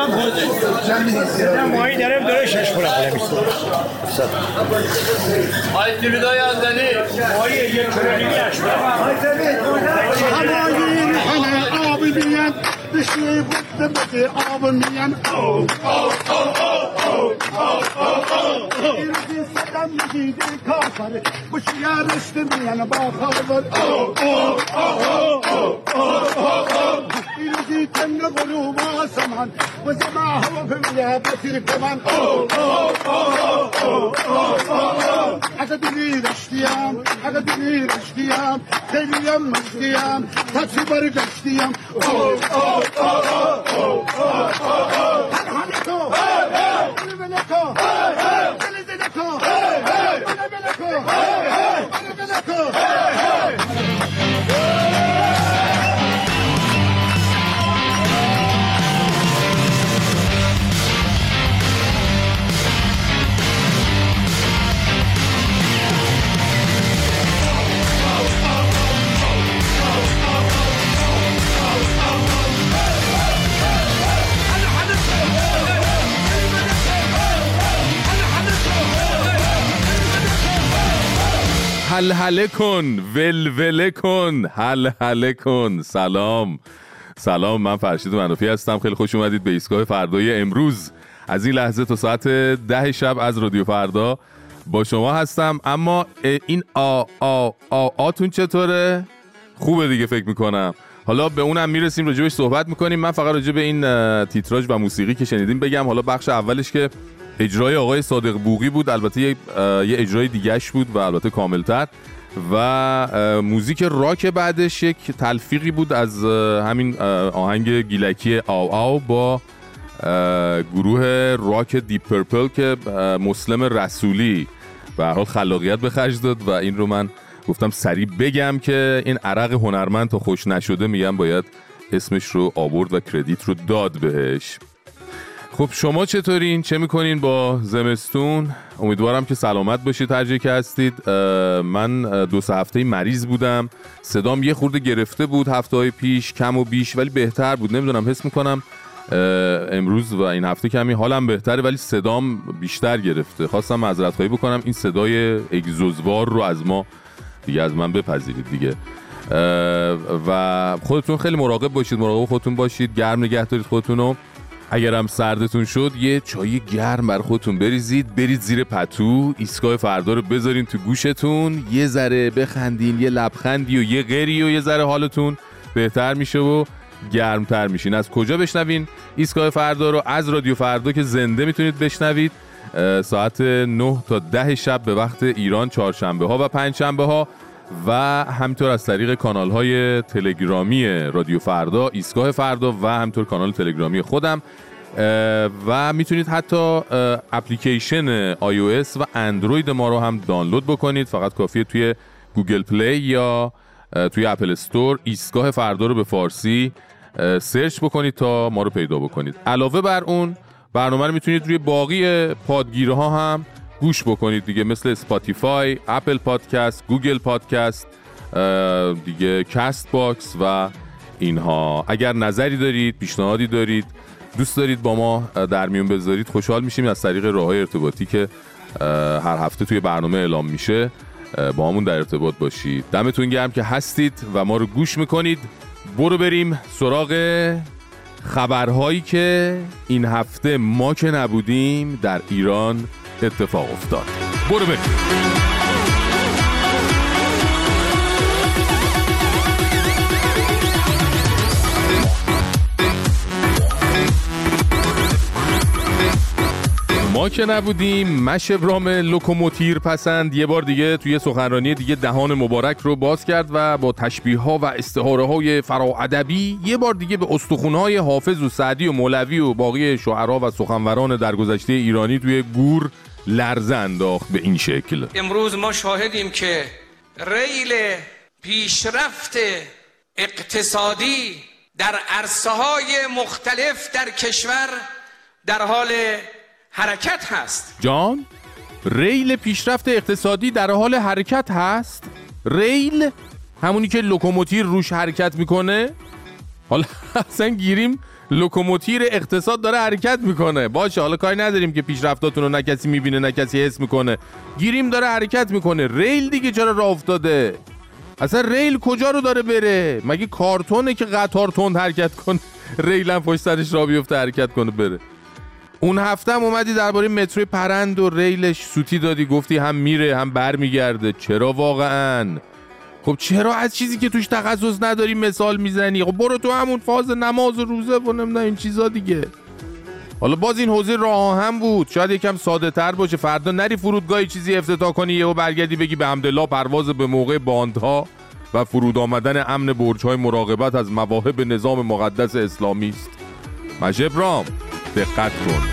من خورده ماهی دارم داره 6 پوله آی تیلیدای ازدنی ماهی 1 کیلو دیگه 8 همایی همه آبی بیان بشی بود بده آب میان ایرزی صدم میگیده کافر بشی رشت میان با خبر ایرزی تنگ غروب آسمان و زما هوا بمیه بسیر کمان اگه دنی رشتیم خیلیم مشتیم تپسی برگشتیم هل کن ول کن هل کن. سلام من فرشید منافی هستم. خیلی خوش اومدید به ایستگاه فردای امروز. از این لحظه تا ساعت 10 شب از رادیو فردا با شما هستم. اما این آتون چطوره؟ خوبه دیگه فکر میکنم. حالا به اونم میرسیم، راجبش صحبت میکنیم. من فقط راجب این تیتراژ و موسیقی که شنیدیم بگم. حالا بخش اولش که اجرای آقای صادق بوقی بود، البته یه اجرای دیگهش بود و البته کاملتر، و موزیک راک بعدش یک تلفیقی بود از همین آهنگ گیلکی آو با گروه راک دیپ پرپل که مسلم رسولی به هر حال خلاقیت به خرج داد و این رو من گفتم سریع بگم که این عرق هنرمند تا خوش نشده میگم باید اسمش رو آورد و کردیت رو داد بهش. خب شما چطورین؟ چه میکنین با زمستون؟ امیدوارم که سلامت باشید هر جایی که هستید. من 2-3 هفته مریض بودم، صدام یه خورده گرفته بود هفته‌های پیش، کم و بیش، ولی بهتر بود. نمیدونم، حس میکنم امروز و این هفته کمی حالم بهتره ولی صدام بیشتر گرفته. خواستم معذرت خواهی بکنم، این صدای اگزوزوار رو از من بپذیرید دیگه. و خودتون خیلی مراقب خودتون باشید، گرم نگه دارید خودتونو. اگر هم سردتون شد یه چای گرم بر خودتون بریزید، برید زیر پتو، ایستگاه فردا رو بذارین تو گوشتون، یه ذره بخندین، یه لبخندی و یه غری و یه ذره حالتون بهتر میشه و گرمتر میشین. از کجا بشنوین ایستگاه فردا رو؟ از رادیو فردا که زنده میتونید بشنوید ساعت 9 تا 10 شب به وقت ایران، چهارشنبه ها و پنجشنبه ها، و همینطور از طریق کانال های تلگرامی رادیو فردا، ایستگاه فردا و همینطور کانال تلگرامی خودم. و میتونید حتی اپلیکیشن iOS و اندروید ما رو هم دانلود بکنید. فقط کافیه توی گوگل پلی یا توی اپل استور ایستگاه فردا رو به فارسی سرچ بکنید تا ما رو پیدا بکنید. علاوه بر اون برنامه رو میتونید روی باقی پادگیرها هم گوش بکنید دیگه، مثل اسپاتیفای، اپل پادکست، گوگل پادکست دیگه، کست باکس و اینها. اگر نظری دارید، پیشنهادی دارید، دوست دارید با ما در میون بذارید، خوشحال میشیم از طریق راههای ارتباطی که هر هفته توی برنامه اعلام میشه با همون در ارتباط باشید. دمتون گرم که هستید و ما رو گوش میکنید. برو بریم سراغ خبرهایی که این هفته ما که نبودیم در ایران اتفاق افتاد. برو بریم. ما که نبودیم، مشبرام لوکوموتیر پسند یه بار دیگه توی سخنرانی دیگه دهان مبارک رو باز کرد و با تشبیه ها و استعاره های فراادبی یه بار دیگه به استخوان های حافظ و سعدی و مولوی و باقی شعرا و سخنوران درگذشته ایرانی توی گور لرزه انداخت به این شکل. امروز ما شاهدیم که ریل پیشرفت اقتصادی در عرصه‌های مختلف در کشور در حال حرکت هست. جان؟ ریل پیشرفت اقتصادی در حال حرکت هست؟ ریل؟ همونی که لوکوموتیر روش حرکت میکنه؟ حالا اصلا گیریم لوکوموتیر اقتصاد داره حرکت میکنه. باشه حالا کاری نداریم که پیشرفتاتون رو نه کسی میبینه نه کسی حس میکنه. گیریم داره حرکت میکنه. ریل دیگه چرا راه افتاده؟ اصلا ریل کجا رو داره بره؟ مگه کارتونه که قطار تند حرکت کنه؟ ریل هم پشت سرش راه بیفته حرکت کنه بره. اون هفته هم اومدی درباره مترو پرند و ریلش سوتی دادی، گفتی هم میره هم برمیگرده. چرا واقعا؟ خب چرا از چیزی که توش تخصص نداری مثال میزنی؟ خب برو تو همون فاز نماز و روزه و نمیدونم این چیزا دیگه. حالا باز این حوزه راه آهن بود، شاید یکم ساده تر باشه. فردا نری فرودگاهی چیزی افتتاح کنی یهو برگردی بگی به حمدالله پرواز به موقع باندها و فرود آمدن امن برج‌های مراقبت از مواهب نظام مقدس اسلامی است. مجبرام دقت کن.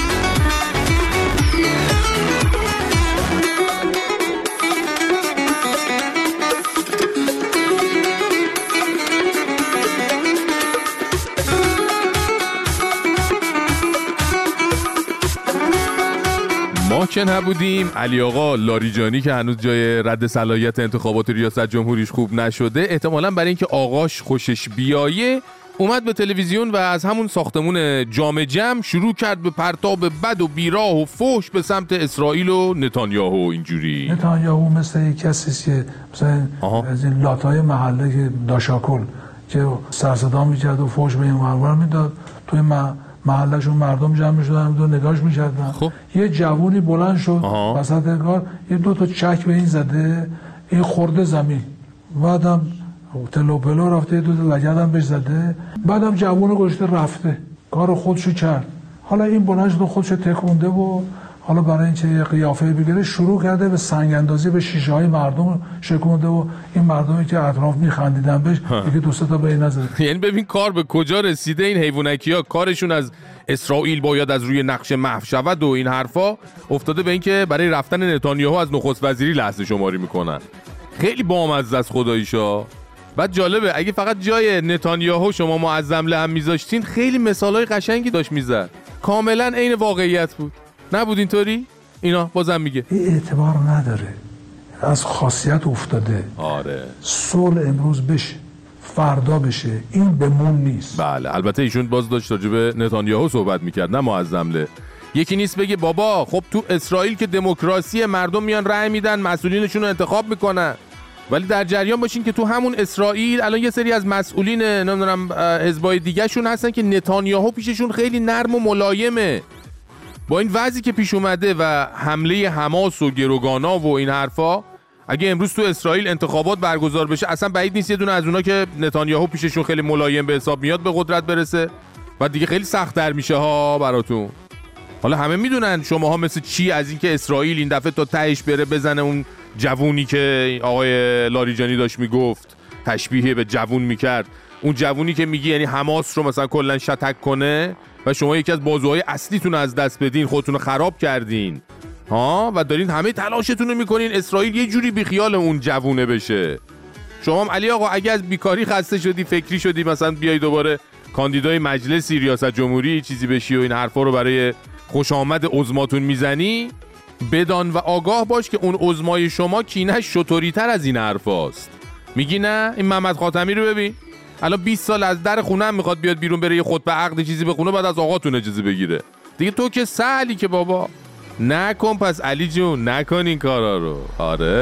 ما که نبودیم، علی آقا لاریجانی که هنوز جای رد صلاحیت انتخابات ریاست جمهوریش خوب نشده، احتمالاً برای اینکه آقاش خوشش بیایه اومد به تلویزیون و از همون ساختمون جام جم شروع کرد به پرتاب بد و بیراه و فحش به سمت اسرائیل و نتانیاهو. اینجوری نتانیاهو مثل یک کسی که مثلا از این لاتای محله که داشاکل که سرصدا می‌کرد و فحش به این ورور میداد، توی محلشون مردم جمع می‌شدن و نگاهش می‌کردن. خب. یه جوونی بلند شد وسط کار، یه دو تا چک به این زده، این خورده زمین، بعدم تلو پلو رفته، دو تا لگدم بهش زده، بعدم جوون گشته رفته کار خودشو کرد. حالا این بلند شد خودشو تکونده و حالا برای اینکه یه قیافه بگیره شروع کرده به سنگ اندازی به شیشه های مردم شکونده و این مردمی که اطراف میخندیدن بهش دیگه دو سه تا به این نزد. یعنی ببین کار به کجا رسیده. این حیوانکی‌ها کارشون از اسرائیل باید از روی نقشه محو شود و این حرفا افتاده به این که برای رفتن نتانیاهو از نخست وزیری لحظه شماری میکنن. خیلی بامزه است خداییشا. بعد جالبه اگه فقط جای نتانیاهو شما معظم له هم میذاشتین خیلی مثالای قشنگی داشت میزد. کاملا عین واقعیت بود. نبود اینطوری؟ اینا بازم میگه این اعتبار نداره، از خاصیت افتاده. آره صلح امروز بشه فردا بشه، این بمون نیست. بله البته ایشون باز داشت راجع به نتانیاهو صحبت میکرد نه معظم له. یکی نیست بگه بابا خب تو اسرائیل که دموکراسی، مردم میان رأی میدن، مسئولینشون رو انتخاب میکنن، ولی در جریان باشین که تو همون اسرائیل الان یه سری از مسئولین نمیدونم حزبای دیگه شون هستن که نتانیاهو پیششون خیلی نرم و ملایمه. با این وضعی که پیش اومده و حمله حماس و گروگانا و این حرفا، اگه امروز تو اسرائیل انتخابات برگزار بشه اصلا بعید نیست یه دونه از اونا که نتانیاهو پیششون خیلی ملایم به حساب میاد به قدرت برسه و دیگه خیلی سخت‌تر میشه ها براتون. حالا همه میدونن شماها مثل چی از این که اسرائیل این دفعه تا تهش بره بزنه اون جوونی که آقای لاریجانی داشت میگفت، تشبیه به جوون میکرد، اون جوونی که میگی یعنی حماس رو مثلا کلا شتک کنه و شما یکی از بازوهای اصلیتون از دست بدین، خودتون رو خراب کردین ها و دارین همه تلاشتون رو میکنین اسرائیل یه جوری بیخیال اون جوونه بشه. شما هم علی آقا اگه از بیکاری خسته شدی، فکری شدی مثلا بیای دوباره کاندیدای مجلسی ریاست جمهوری چیزی بشی و این حرفا رو برای خوش آمد عظماتون میزنی، بدان و آگاه باش که اون عظمای شما کینه‌اش شطوری‌تر از این حرفاست. میگی نه این محمد خاتمی رو ببین الان 20 سال از در خونه هم میخواد بیاد بیرون بره یه خطبه عقد چیزی بخونه بعد از آقاتون اجازه بگیره دیگه. تو که سهلی که بابا نکن. پس علی جون نکن این کارا رو. آره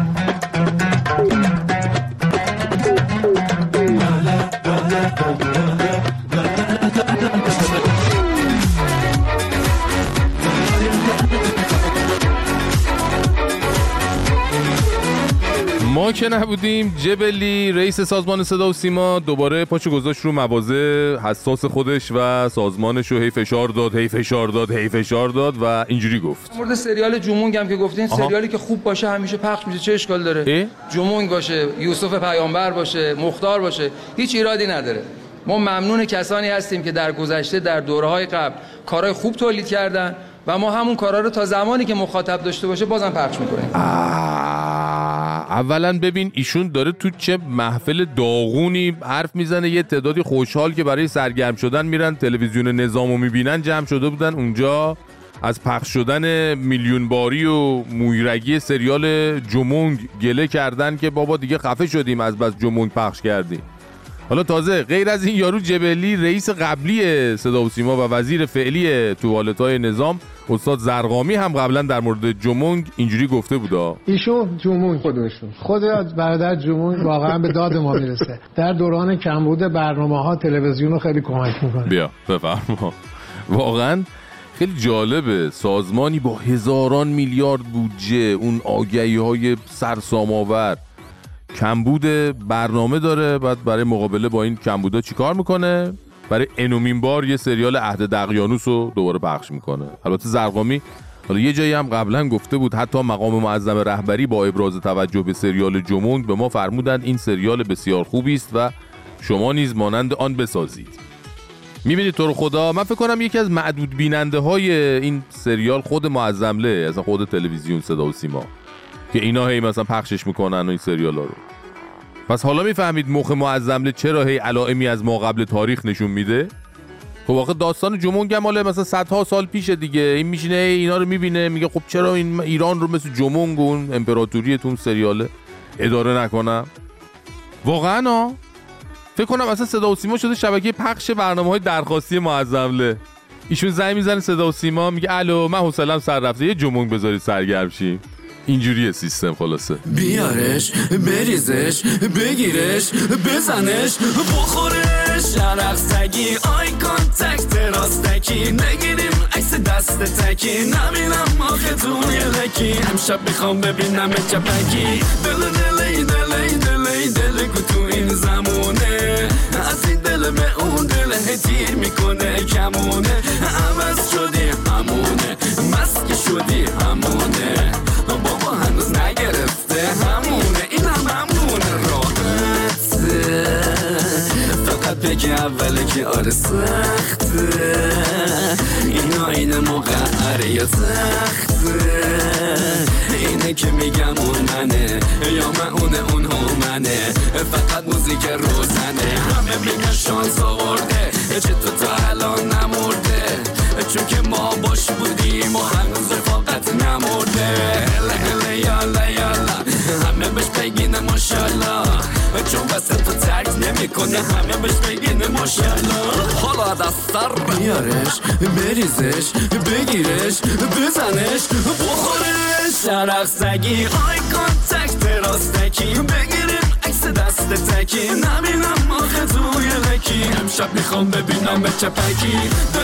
ما که نبودیم، جبلی رئیس سازمان صدا و سیما دوباره پاچو گذاشت رو مواضع حساس خودش و سازمانش رو هی فشار داد و اینجوری گفت. مورد سریال جمونگ هم که گفتین، سریالی که خوب باشه همیشه پخش میشه، چه اشکال داره؟ جمونگ باشه، یوسف پیامبر باشه، مختار باشه، هیچ ایرادی نداره. ما ممنون کسانی هستیم که در گذشته در دوره‌های قبل کارهای خوب تولید کردن و ما همون کارا رو تا زمانی که مخاطب داشته باشه بازم پخش میکنیم. اولا ببین ایشون داره تو چه محفل داغونی حرف میزنه. یه تعدادی خوشحال که برای سرگرم شدن میرن تلویزیون نظامو میبینن جمع شده بودن اونجا از پخش شدن میلیون باری و مویرگی سریال جمونگ گله کردن که بابا دیگه خفه شدیم از بس جمونگ پخش کردیم. حالا تازه غیر از این یارو جبلی، رئیس قبلی صدا و سیما و وزیر فعلی توالت‌های نظام استاد زرقامی هم قبلا در مورد جمونگ اینجوری گفته بودا. ایشون جمونگ خود برادر جمونگ واقعا به داد ما میرسه. در دوران کمبود برنامه‌ها تلویزیون رو خیلی کمک میکنه. بیا بفرما. واقعا خیلی جالبه، سازمانی با هزاران میلیارد بودجه، اون آگهی‌های سرسام‌آور، کمبود برنامه داره، بعد برای مقابله با این کمبودا چیکار میکنه؟ برای انومین بار یه سریال عهد دقیانوس رو دوباره پخش میکنه. البته زرقامی حالا یه جایی هم قبلا گفته بود حتی مقام معظم رهبری با ابراز توجه به سریال جمونگ به ما فرمودند این سریال بسیار خوبی است و شما نیز مانند آن بسازید. میبینید تو رو خدا، من فکر کنم یکی از معدود بیننده های این سریال خود معظمله، اصلا خود تلویزیون صدا و سیما، که اینا هی مثلا پخشش میکنن و این سریالا رو. پس حالا میفهمید مخ معظمله چرا هی علائمی از ما قبل تاریخ نشون میده. خب واقعا داستان جمونگ مال مثلا صدها سال پیشه دیگه. این میشینه اینا رو میبینه میگه خب چرا این ایران رو مثل جمونگ و اون امپراتوری تو اون سریاله اداره نکنم. واقعا فکر کنم اصلا صدا و سیما شده شبکه پخش برنامه‌های درخواستی معظمله. ایشون زنگ میزنه صدا و سیما میگه الو من حوصله‌ام سر رفته، یه جمونگ بذارید سرگرم شیم. اینجوریه سیستم. خلاصه بیارش، بریزش، بگیرش، بزنش، بخورش، عرق‌سگی، آی کانتکت راستکی، نگیریم عکس دست تکی، نبینم آخه توی لکی، امشب میخوام ببینم چپکی، دل تو این زمونه، از این دل به اون دل تیر میکنه کمونه، عوض شدی همونه، مسک شدی همونه، بابا هنوز نگرفته همونه، این همونه راحته، فقط بگی اوله که آره سخته، اینا این مقعره یا تخته، اینه که میگم اون منه یا من اون منه، فقط موزیک روزنه، همه میگن شانس آورده چطور تا الان نمورده، چون که ما باش بودیم و هنوز رفاقت نمورده، هله یالا یالا همه بهش بگینه ماشالله، چون واسه تو ترک نمی کنه همه بهش بگینه ماشالله، حالا دستر بیارش، بریزش، بگیرش، بزنش، بخورش، عرق‌سگی، آی کانتکت راستکی، بگیریم عکس دست تکی، نبینم آخه توی لکی، امشب میخوام ببینم به چپکی،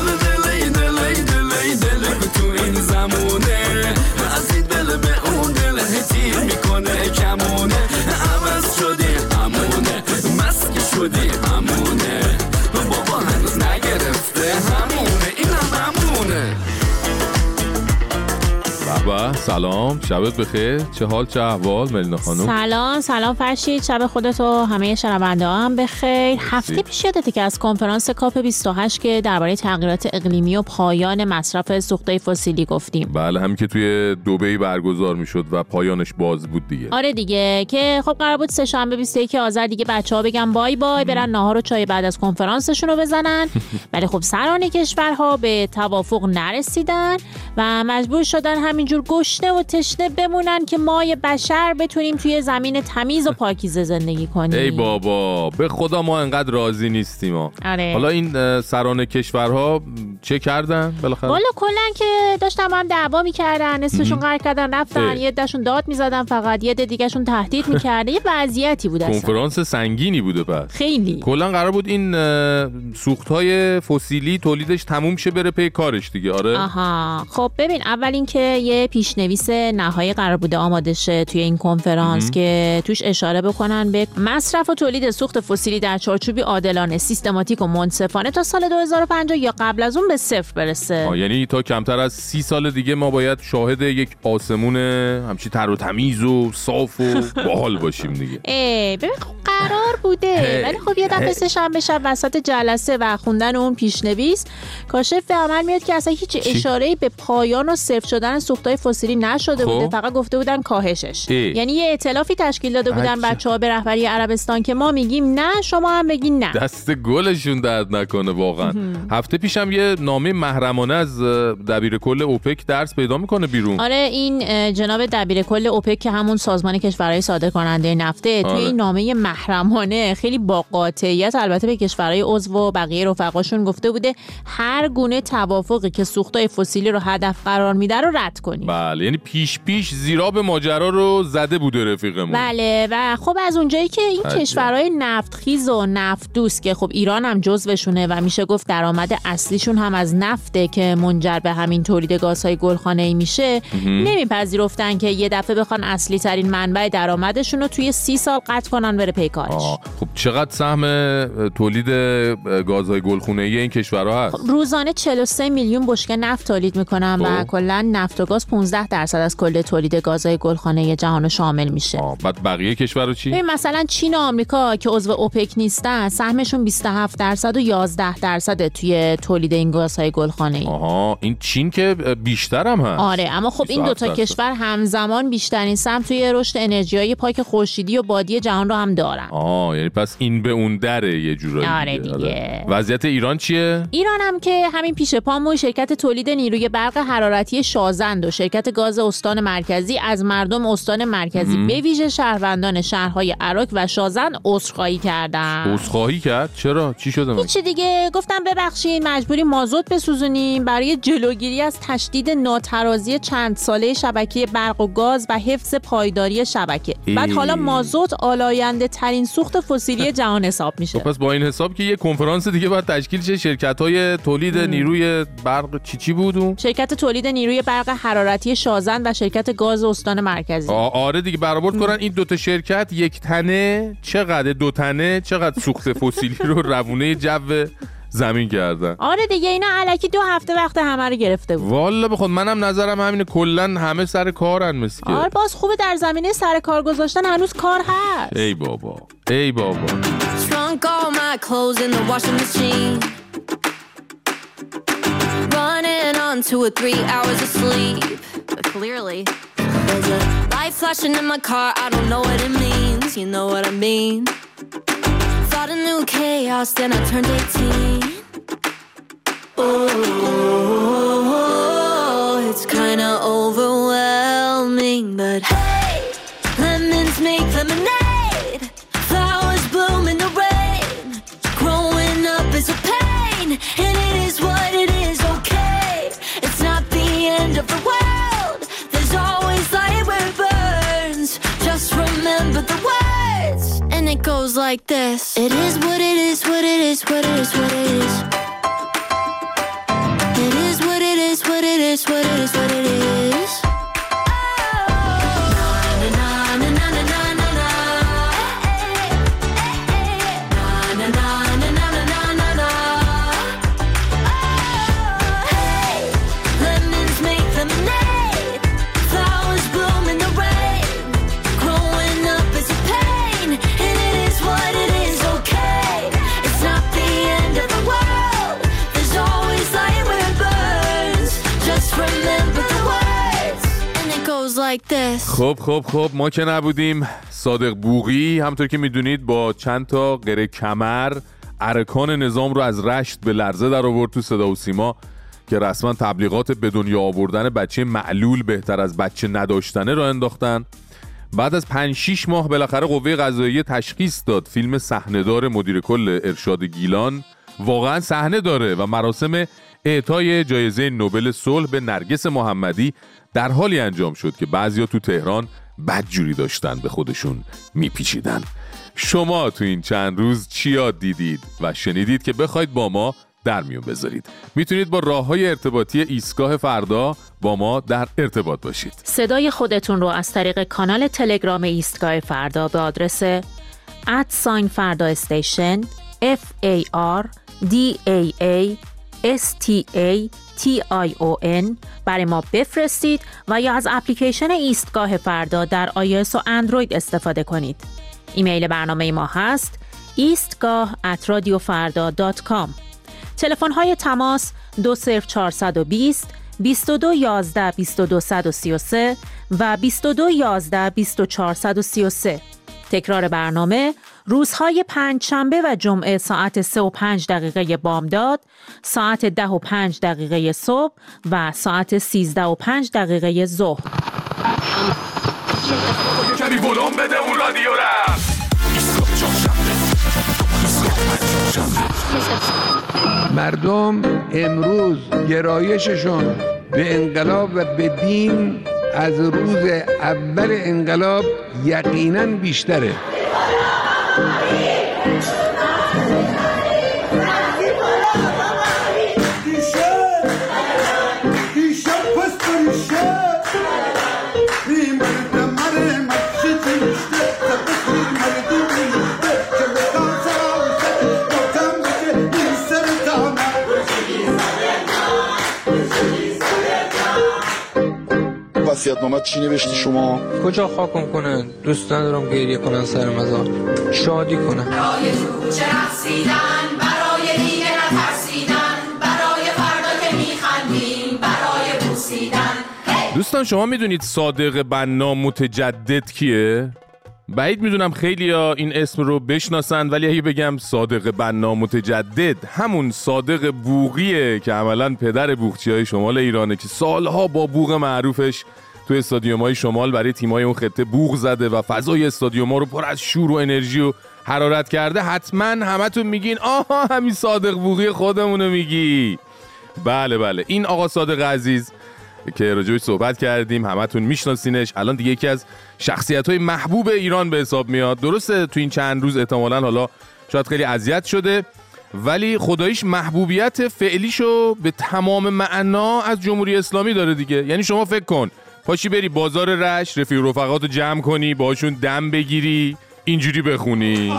دل تو این زمونه، از این دل به اون دل تیر میکنه کمونه، عوض شدی همونه، مسک شدی همونه، بابا هنوز نگرفته همونه، این همونه. بابا سلام، شبت بخیر، چه حال چه احوال ملینا خانم؟ سلام فرشید، شب خودت و همه شنونده ها هم بخیر. هفته پیش یادته که از کنفرانس کاپ 28 که درباره تغییرات اقلیمی و پایان مصرف سوخته فسیلی گفتیم. بله، همین که توی دبی برگزار میشد و پایانش باز بود دیگه. آره دیگه، که خب قرار بود سه‌شنبه 21 آذر دیگه بچه‌ها بگن بای بای، برن ناهار و چای بعد از کنفرانسشون رو بزنن. ولی خب سران کشورها به توافق نرسیدن و مجبور شدن همینجور گشنه و تشنه بمونن که ما بشر بتونیم توی زمین تمیز و پاکیزه زندگی کنیم. ای بابا، به خدا ما انقدر راضی نیستیم ما. آره. حالا این سران کشورها چه کردن بالاخره؟ والا کلا که داشتن با هم دعوا می‌کردن، نصفشون قهر کردن رفتن، یه عده‌شون داد می‌زدن فقط، یه عده دیگه‌شون تهدید می‌کردن. یه وضعیتی بود اصلا. کنفرانس سنگینی بوده پس. خیلی. کلا قرار بود این سوخت‌های فسیلی تولیدش تموم شه بره پی کارش دیگه. آره. آها. خب ببین، اول اینکه یه پیشنویس نهایی قرار بوده آماده شه توی این کنفرانس که توش اشاره بکنن به مصرف و تولید سوخت فسیلی در چارچوبی عادلانه، سیستماتیک و منصفانه تا سال 2050 یا قبل از اون به صفر برسه. یعنی تا کمتر از 30 سال دیگه ما باید شاهد یک آسمون همچین تر و تمیز و صاف و باحال باشیم دیگه. ببین قرار بوده، ولی خب یه دفعه سه‌شنبه شب وسط جلسه و خوندن اون پیشنویس کاشف به عمل میاد که اصلا هیچ اشاره‌ای به پایان و صفر شدن سوخت‌های فسیلی نشده بوده، فقط گفته بودن کاهشش. یعنی یه ائتلافی تشکیل داده بودن بچه‌ها به رهبری عربستان که ما میگیم نه، شما هم بگین نه. دست گلشون درد نکنه واقعا. هفته پیشم یه نامه محرمانه از دبیر کل اوپک درس پیدا میکنه بیرون. آره این جناب دبیر کل اوپک که همون سازمان کشورهای صادر کننده نفته توی این نامه محرمانه خیلی با قاطعیت البته به کشورهای عضو و بقیه رفقاشون گفته بوده هر گونه توافقی که سوختای فسیلی رو هدف قرار میده رو رد کنید. بله یعنی پیش زیراب ماجرا رو زده بوده رفیقمون. بله و خب از اونجایی که این کشورهای نفتخیز و نفت دوست که خب ایران هم جزوشونه و میشه گفت درآمد اصلیشون هم از نفته که منجر به همین تولید گازهای گلخانه‌ای میشه، نمیپذیرفتن که یه دفعه بخوان اصلی ترین منبع درآمدشون رو توی 30 سال قطع کنن بره پیکارش. خب چقدر سهم تولید گازهای گلخانه‌ای این کشورها هست؟ خب روزانه 43 میلیون بشکه نفت تولید میکنن و کلا نفت و گاز 15% از کل تولید گازهای گلخانه‌ای جهان شامل میشه. بعد بقیه کشورها چی؟ مثلا چین و آمریکا که عضو اوپک نیستن سهمشون 27% و 11% توی تولید این گازهای گلخانه‌ای. این چین که بیشتر هم هست. آره اما خب این دوتا کشور همزمان بیشترین سهم توی رشد انرژی‌های پاک خورشیدی و بادی جهان رو هم دارن. یعنی پس این به اون دره یه جورایی. آره دیگه. وضعیت ایران چیه؟ ایران هم که همین پیش پامون شرکت تولید نیروی برق حرارتی شازند و شرکت گاز استان مرکزی از مردم استان مرکزی به ویژه شهروندان شهرهای عراق و شازند عذرخواهی کردن. عذرخواهی کرد؟ چرا؟ چی شده؟ هیچ دیگه گفتم ببخشید مجبوری مازوت بسوزونیم برای جلوگیری از تشدید ناترازی چند ساله شبکه برق و گاز و حفظ پایداری شبکه. بعد حالا مازوت آلاینده ترین سوخت فسیلی جهان حساب میشه. پس با این حساب که یه کنفرانس دیگه باید تشکیل شه شرکت‌های تولید نیروی برق چی بود؟ شرکت تولید نیروی برق حرارتی شازند و شرکت گاز استان مرکزی. آره دیگه برآورد کنن این دوتا شرکت یک تنه چقدر دو تنه چقدر سوخت فسیلی رو روونه جو زمین کردن. آره دیگه اینا الکی 2 هفته وقت همه رو گرفته بود. والا بخود منم نظرم همینه کلن همه سر کارن مثل که. آره باز خوبه در زمینه سر کار گذاشتن هنوز کار هست. ای بابا Shrunk all my clothes in the washing machine. Running on 2 or 3 hours of sleep. But clearly there's a light flashing in my car. I don't know what it means. You know what I mean? Thought a new chaos, then I turned 18. Oh, it's kinda overwhelming, but hey, lemons make lemonade. Flowers bloom in the rain. Growing up is a pain, and it is what it is, okay. It's not the end of the world. There's always light where it burns. Just remember the words. And it goes like this. It is what it is, what it is, what it is, what it is. It is what it is, what it is, what it is, what it is. خب ما که نبودیم صادق بوقی همونطور که میدونید با چند تا قره کمر ارکان نظام رو از رشت به لرزه در آورد تو صدا و سیما که رسما تبلیغات به دنیا آوردن بچه معلول بهتر از بچه نداشتنه را انداختن. بعد از 5-6 ماه بالاخره قوه قضاییه تشخیص داد فیلم صحنه‌دار مدیر کل ارشاد گیلان واقعا صحنه داره و مراسم اعطای جایزه نوبل صلح به نرگس محمدی در حالی انجام شد که بعضیا تو تهران بدجوری داشتن به خودشون میپیچیدن. شما تو این چند روز چی یاد دیدید و شنیدید که بخواید با ما در میون بذارید؟ میتونید با راه‌های ارتباطی ایستگاه فردا با ما در ارتباط باشید. صدای خودتون رو از طریق کانال تلگرام ایستگاه فردا به آدرس @فردا استیشن FARDAASTATION برای ما بفرستید و یا از اپلیکیشن ایستگاه فردا در iOS و اندروید استفاده کنید. ایمیل برنامه ما هست eastgah@radiofarda.com. تلفن های تماس 20420 2211 2233 و 2211 2433. تکرار برنامه روزهای پنجشنبه و جمعه ساعت 3:05 بامداد، ساعت 10:05 صبح و ساعت 13:05 ظهر. کمی ولوم بده اون رادیو را. مردم امروز گرایششون به انقلاب و به دین از روز اول انقلاب یقیناً بیشتره. وصیت‌نامه چی نوشتی شما؟ کجا خاکم کنن؟ دوست ندارم گریه کنن سر مزار. شادی کنن. برای کوچه رقصیدن، برای دیگه نترسیدن، برای فردا که میخندیم، برای بوسیدن. دوستان شما میدونید صادق بنا متجدد کیه؟ بعید میدونم خیلیا این اسم رو بشناسن، ولی اگه بگم صادق بنا متجدد، همون صادق بوقیه که عملاً پدر بوقچی‌های شمال ایرانه که سالها با بوق معروفش تو استادیوم‌های شمال برای تیم‌های اون خطه بوق زده و فضای استادیوم‌ها رو پر از شور و انرژی و حرارت کرده. حتما همتون میگین آها همین صادق بوقی خودمونو میگی. بله این آقا صادق عزیز که راجعش صحبت کردیم، همتون میشناسینش. الان دیگه یکی از شخصیت‌های محبوب ایران به حساب میاد. درسته تو این چند روز احتمالاً حالا شاید خیلی اذیت شده، ولی خداییش محبوبیت فعلیشو به تمام معنا از جمهوری اسلامی داره دیگه. یعنی شما فکر کن پاشی بری بازار رشت، رفیق رفقاتو جمع کنی، باشون دم بگیری، اینجوری بخونی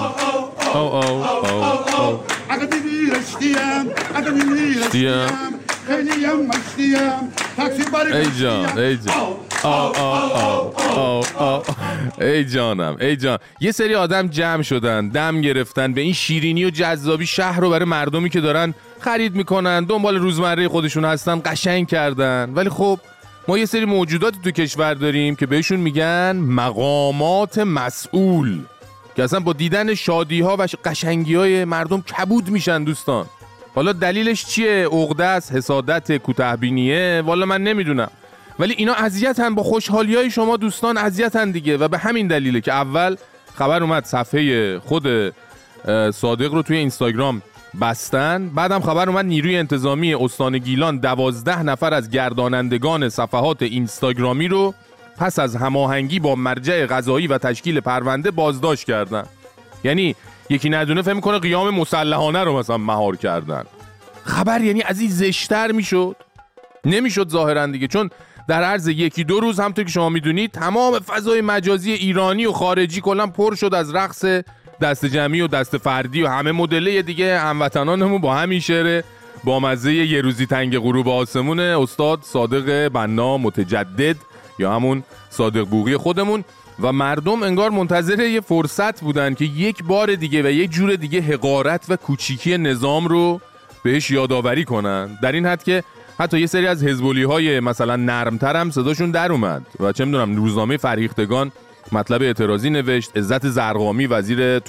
ای جانم ای جان. یه سری آدم جمع شدن، دم گرفتن، به این شیرینی و جذابی شهر رو برای مردمی که دارن خرید میکنن، دنبال روزمره خودشون هستن، قشنگ کردن. ولی خب ما یه سری موجودات تو کشور داریم که بهشون میگن مقامات مسئول، که اصلا با دیدن شادی ها و قشنگی های مردم کبود میشن دوستان. حالا دلیلش چیه؟ عقده است، حسادت، کوتاه‌بینیه، والا من نمیدونم، ولی اینا اذیتن با خوشحالی های شما دوستان، اذیتن دیگه. و به همین دلیله که اول خبر اومد صفحه خود صادق رو توی اینستاگرام بستن، بعدم خبر اومد نیروی انتظامی استان گیلان 12 نفر از گردانندگان صفحات اینستاگرامی رو پس از هماهنگی با مرجع قضایی و تشکیل پرونده بازداشت کردن. یعنی یکی ندونه فهم کنه قیام مسلحانه رو مثلا مهار کردن. خبر یعنی از این زشتر میشد؟ نمیشد ظاهرا دیگه، چون در عرض 1-2 روز همونطور که شما میدونید تمام فضای مجازی ایرانی و خارجی کلا پر شد از رقص دست جمعی و دست فردی و همه مدله دیگه هموطنانمون با همین شعر با مزه یه روزی تنگ غروب آسمون استاد صادق بنا متجدد یا همون صادق بوقی خودمون. و مردم انگار منتظر یه فرصت بودن که یک بار دیگه و یک جور دیگه حقارت و کوچیکی نظام رو بهش یادآوری کنن، در این حد که حتی یه سری از حزب‌اللی‌های مثلا نرمتر هم صداشون در اومد و چه میدونم روزنامه فرهیختگان مطلب اعتراضی نوشت. عزت زرقامی وزیر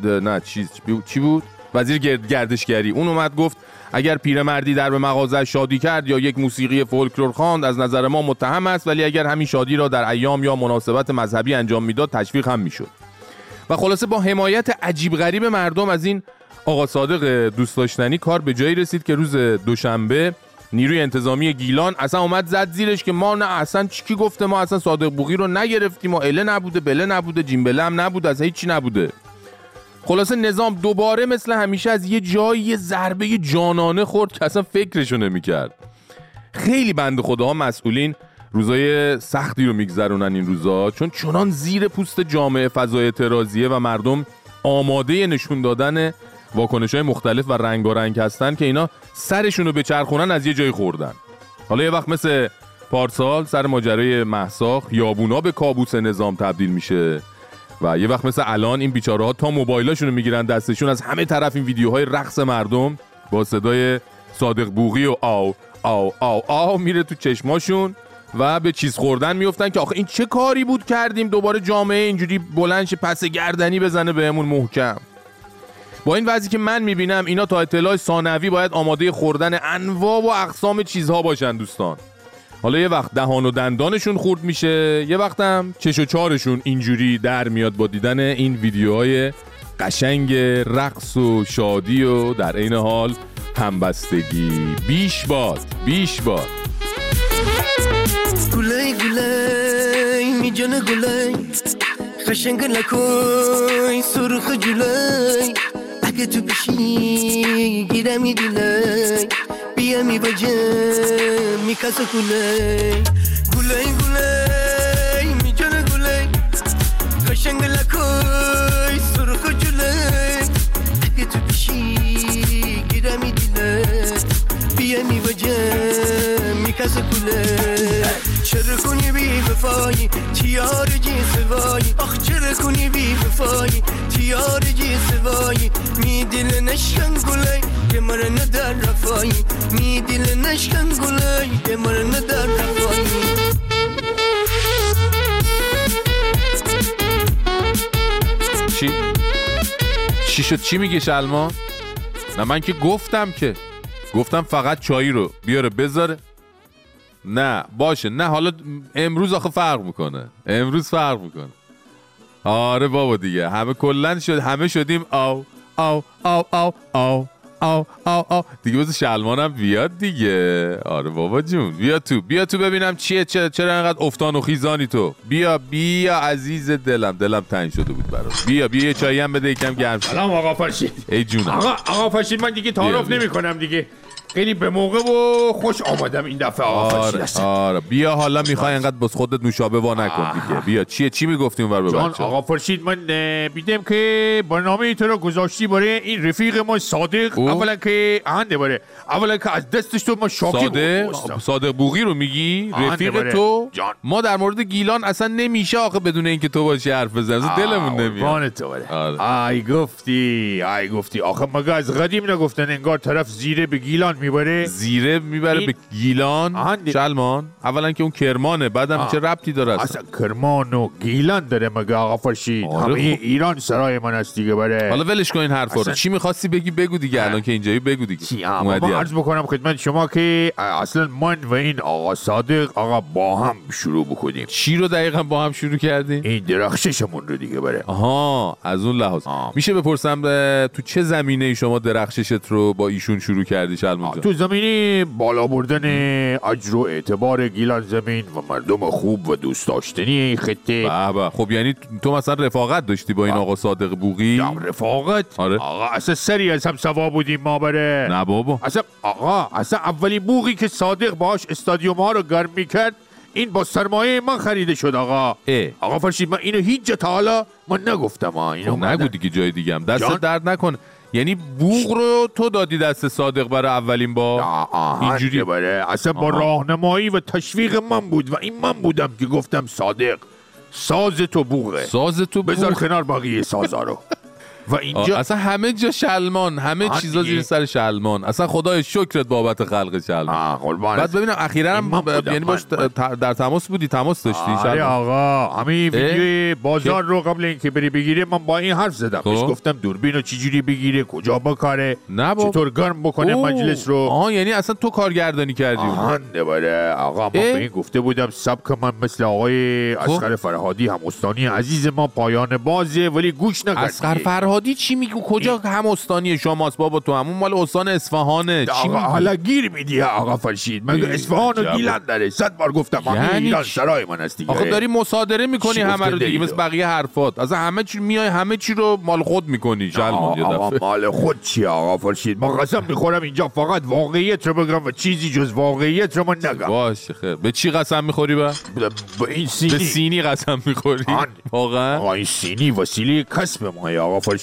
چی بود؟ وزیر گردشگری، اون اومد گفت اگر پیرمردی در به مغازه شادی کرد یا یک موسیقی فولکلور خواند از نظر ما متهم است، ولی اگر همین شادی را در ایام یا مناسبت مذهبی انجام میداد تشویق هم میشد. و خلاصه با حمایت عجیب غریب مردم از این آقا صادق دوست داشتنی کار به جایی رسید که روز دوشنبه نیروی انتظامی گیلان اصلا اومد زد زیرش که ما نه اصلا کی گفته، ما اصلا صادق بوقی رو نگرفتیم، ما اله نبوده، بله نبوده، جیمبله هم نبوده، اصلا هیچی نبوده. خلاصه نظام دوباره مثل همیشه از یه جایی ضربه جانانه خورد که اصلا فکرشو نمی‌کرد. خیلی بنده خداها مسئولین روزای سختی رو میگذرونن این روزا، چون چنان زیر پوست جامعه فضای اعتراضیه و مردم آماده نشون دادن واکنش‌های مختلف و رنگارنگ هستن که اینا سرشون رو به چرخونن از یه جای خوردن. حالا یه وقت مثل پارسال سر ماجرای مهسا خیابونا به کابوس نظام تبدیل میشه و یه وقت مثل الان این بیچاره‌ها تا موبایلاشون رو میگیرن دستشون، از همه طرف این ویدیوهای رقص مردم با صدای صادق بوقی و آو آو آو آو میره تو چشماشون و به چیز خوردن میافتن که آخه این چه کاری بود کردیم دوباره جامعه اینجوری بلندش پس گردنی بزنه بهمون محکم. با این وضعی که من میبینم اینا تا اطلاع ثانوی باید آماده خوردن انواع و اقسام چیزها باشن دوستان. حالا یه وقت دهان و دندانشون خورد میشه، یه وقت هم چش و چارشون اینجوری در میاد با دیدن این ویدیوهای قشنگ رقص و شادی و در عین حال همبستگی. بیش باد گلای گلای می جان گلای قشنگ لکوی سرخ جلای اگه تو بشی گیرم میدولای بیا می باجم می کسا گلای می جان گلای قشنگ لکوی سرخ جلای اگه تو بشی گیرم میدولای بیا می باجم می کسا چرا کنی بی وفایی تیار جی سوایی آخ چرا کنی بی وفایی تیار جی سوایی می دل نشکن گلای که مرا ندر رفایی می دل نشکن گلای که مرا ندر رفایی. چی شد؟ چی میگه شلمان؟ نه من که گفتم فقط چایی رو بیاره بذاره. نه باشه، نه حالا امروز آخه فرق میکنه. آره بابا دیگه همه شدیم آو دیگه بذار شلمانم بیاد دیگه. آره بابا جون بیا تو ببینم چیه، چرا اینقدر افتان و خیزانی تو؟ بیا عزیز دلم تنگ شده بود برات. بیا یه چایی هم بده یکم گرم. سلام آقا فرشید. ای جونم آقا فرشید، من دیگه تعارف نمی‌کنم دیگه. خیلی به موقع و خوش آمدم این دفعه آقا فرشید. آره بیا حالا میخوای اینقدر بس خودت نوشابه وا نکن دیگه. بیا چی میگفتی اونور به بچه‌ها؟ آقا فرشید، من دیدم که برنامه تو رو گذاشتی برای این رفیق ما صادق. اولا که از دستش تو ما شاکی بودم. صادق بوقی رو میگی؟ رفیق تو؟ ما در مورد گیلان اصلا نمیشه آخه بدون اینکه تو باشی حرف بزنیم، دلمون نمیاد. ای گفتی آخه مگه از قدیم نگفتن انگار طرف زیره به گیلان میبره به گیلان؟ شلمان اولا که اون کرمانه، بعدم چه ربطی داره اصلا کرمان و گیلان داره مگه آقا فرشید؟ همه ایران سرای من است دیگه بره. حالا ولش کن این حرفا رو. چی می‌خواستی بگو دیگه الان که اینجایی بگو دیگه. من عرض بکنم خدمت شما که اصلا من و این آقا صادق آقا با هم شروع بکنیم. چی رو دقیقاً با هم شروع کردیم؟ این درخششمون رو دیگه بره. آها از اون لحاظ. میشه بپرسم تو چه زمینه‌ای شما درخششت رو با ایشون شروع کردی شلمان جان؟ تو زمینه بالا بردن اجر و اعتبار گیلان زمین و مردم خوب و دوست داشتنی این خطه. خب یعنی تو مثلا رفاقت داشتی با این آقا صادق بوقی؟ رفاقت؟ آره. آقا اصلا سری از هم سوا بودیم ما بره. نه بابا. اصلا اولی بوقی که صادق باش استادیوم ها رو گرم میکرد این با سرمایه من خریده شد آقا. آقا فرشید من اینو هیچ جا تا حالا من نگفتم. اینو نگو دیگه جای دیگه هم. دست درد نکنه. یعنی بوق رو تو دادی دست صادق برای اولین بار؟ اینجوری بره اصلا با راهنمایی و تشویق من بود و این من بودم که گفتم صادق ساز تو بوقه. بذار کنار بقیه سازا رو. و اینجا اصلا همه جا شلمان، همه چیزا زیر سر شلمان. اصلا خدای شکرت بابت خلق شلمان. بعد ببینم اخیراً یعنی باش در تماس داشتی شلمان؟ آره آقا، همین ویدیو بازار رو قبل اینکه بری بگیری من با این حرف زدم. بهش گفتم دوربینو چجوری بگیره، کجا بکاره، چطور گرم بکنه مجلس رو. یعنی اصلا تو کارگردانی کردی باره آقا. من به این گفته بودم سبک من مثل آقای اصغر فرهادی هم استانی عزیز ما پایان بازه، ولی گوش نکرد. اصغر فرهادی چی میگو؟ کجا هم استانی شماست بابا؟ تو همون مال استان اصفهانه. چی میگی؟ حالا گیر میدی آقا فرشید. مگه اصفهان و گیلان داره؟ 100 بار گفتم همین ایران سرای من است دیگه. آخه داری مصادره میکنی همه رو دیگه مثل بقیه حرفات. اصلا همه چی میای همه چی رو مال خود میکنی شلمان. مال خود چی آقا فرشید؟ من قسم میخورم اینجا فقط واقعیت رو بگم و چیزی جز واقعیت رو من نگم. باشه خیر. به چی قسم میخوری به این سینی. به سینی قسم میخوری؟ واقعا آقا این سینی وسیله کسب ما آقا فرشید.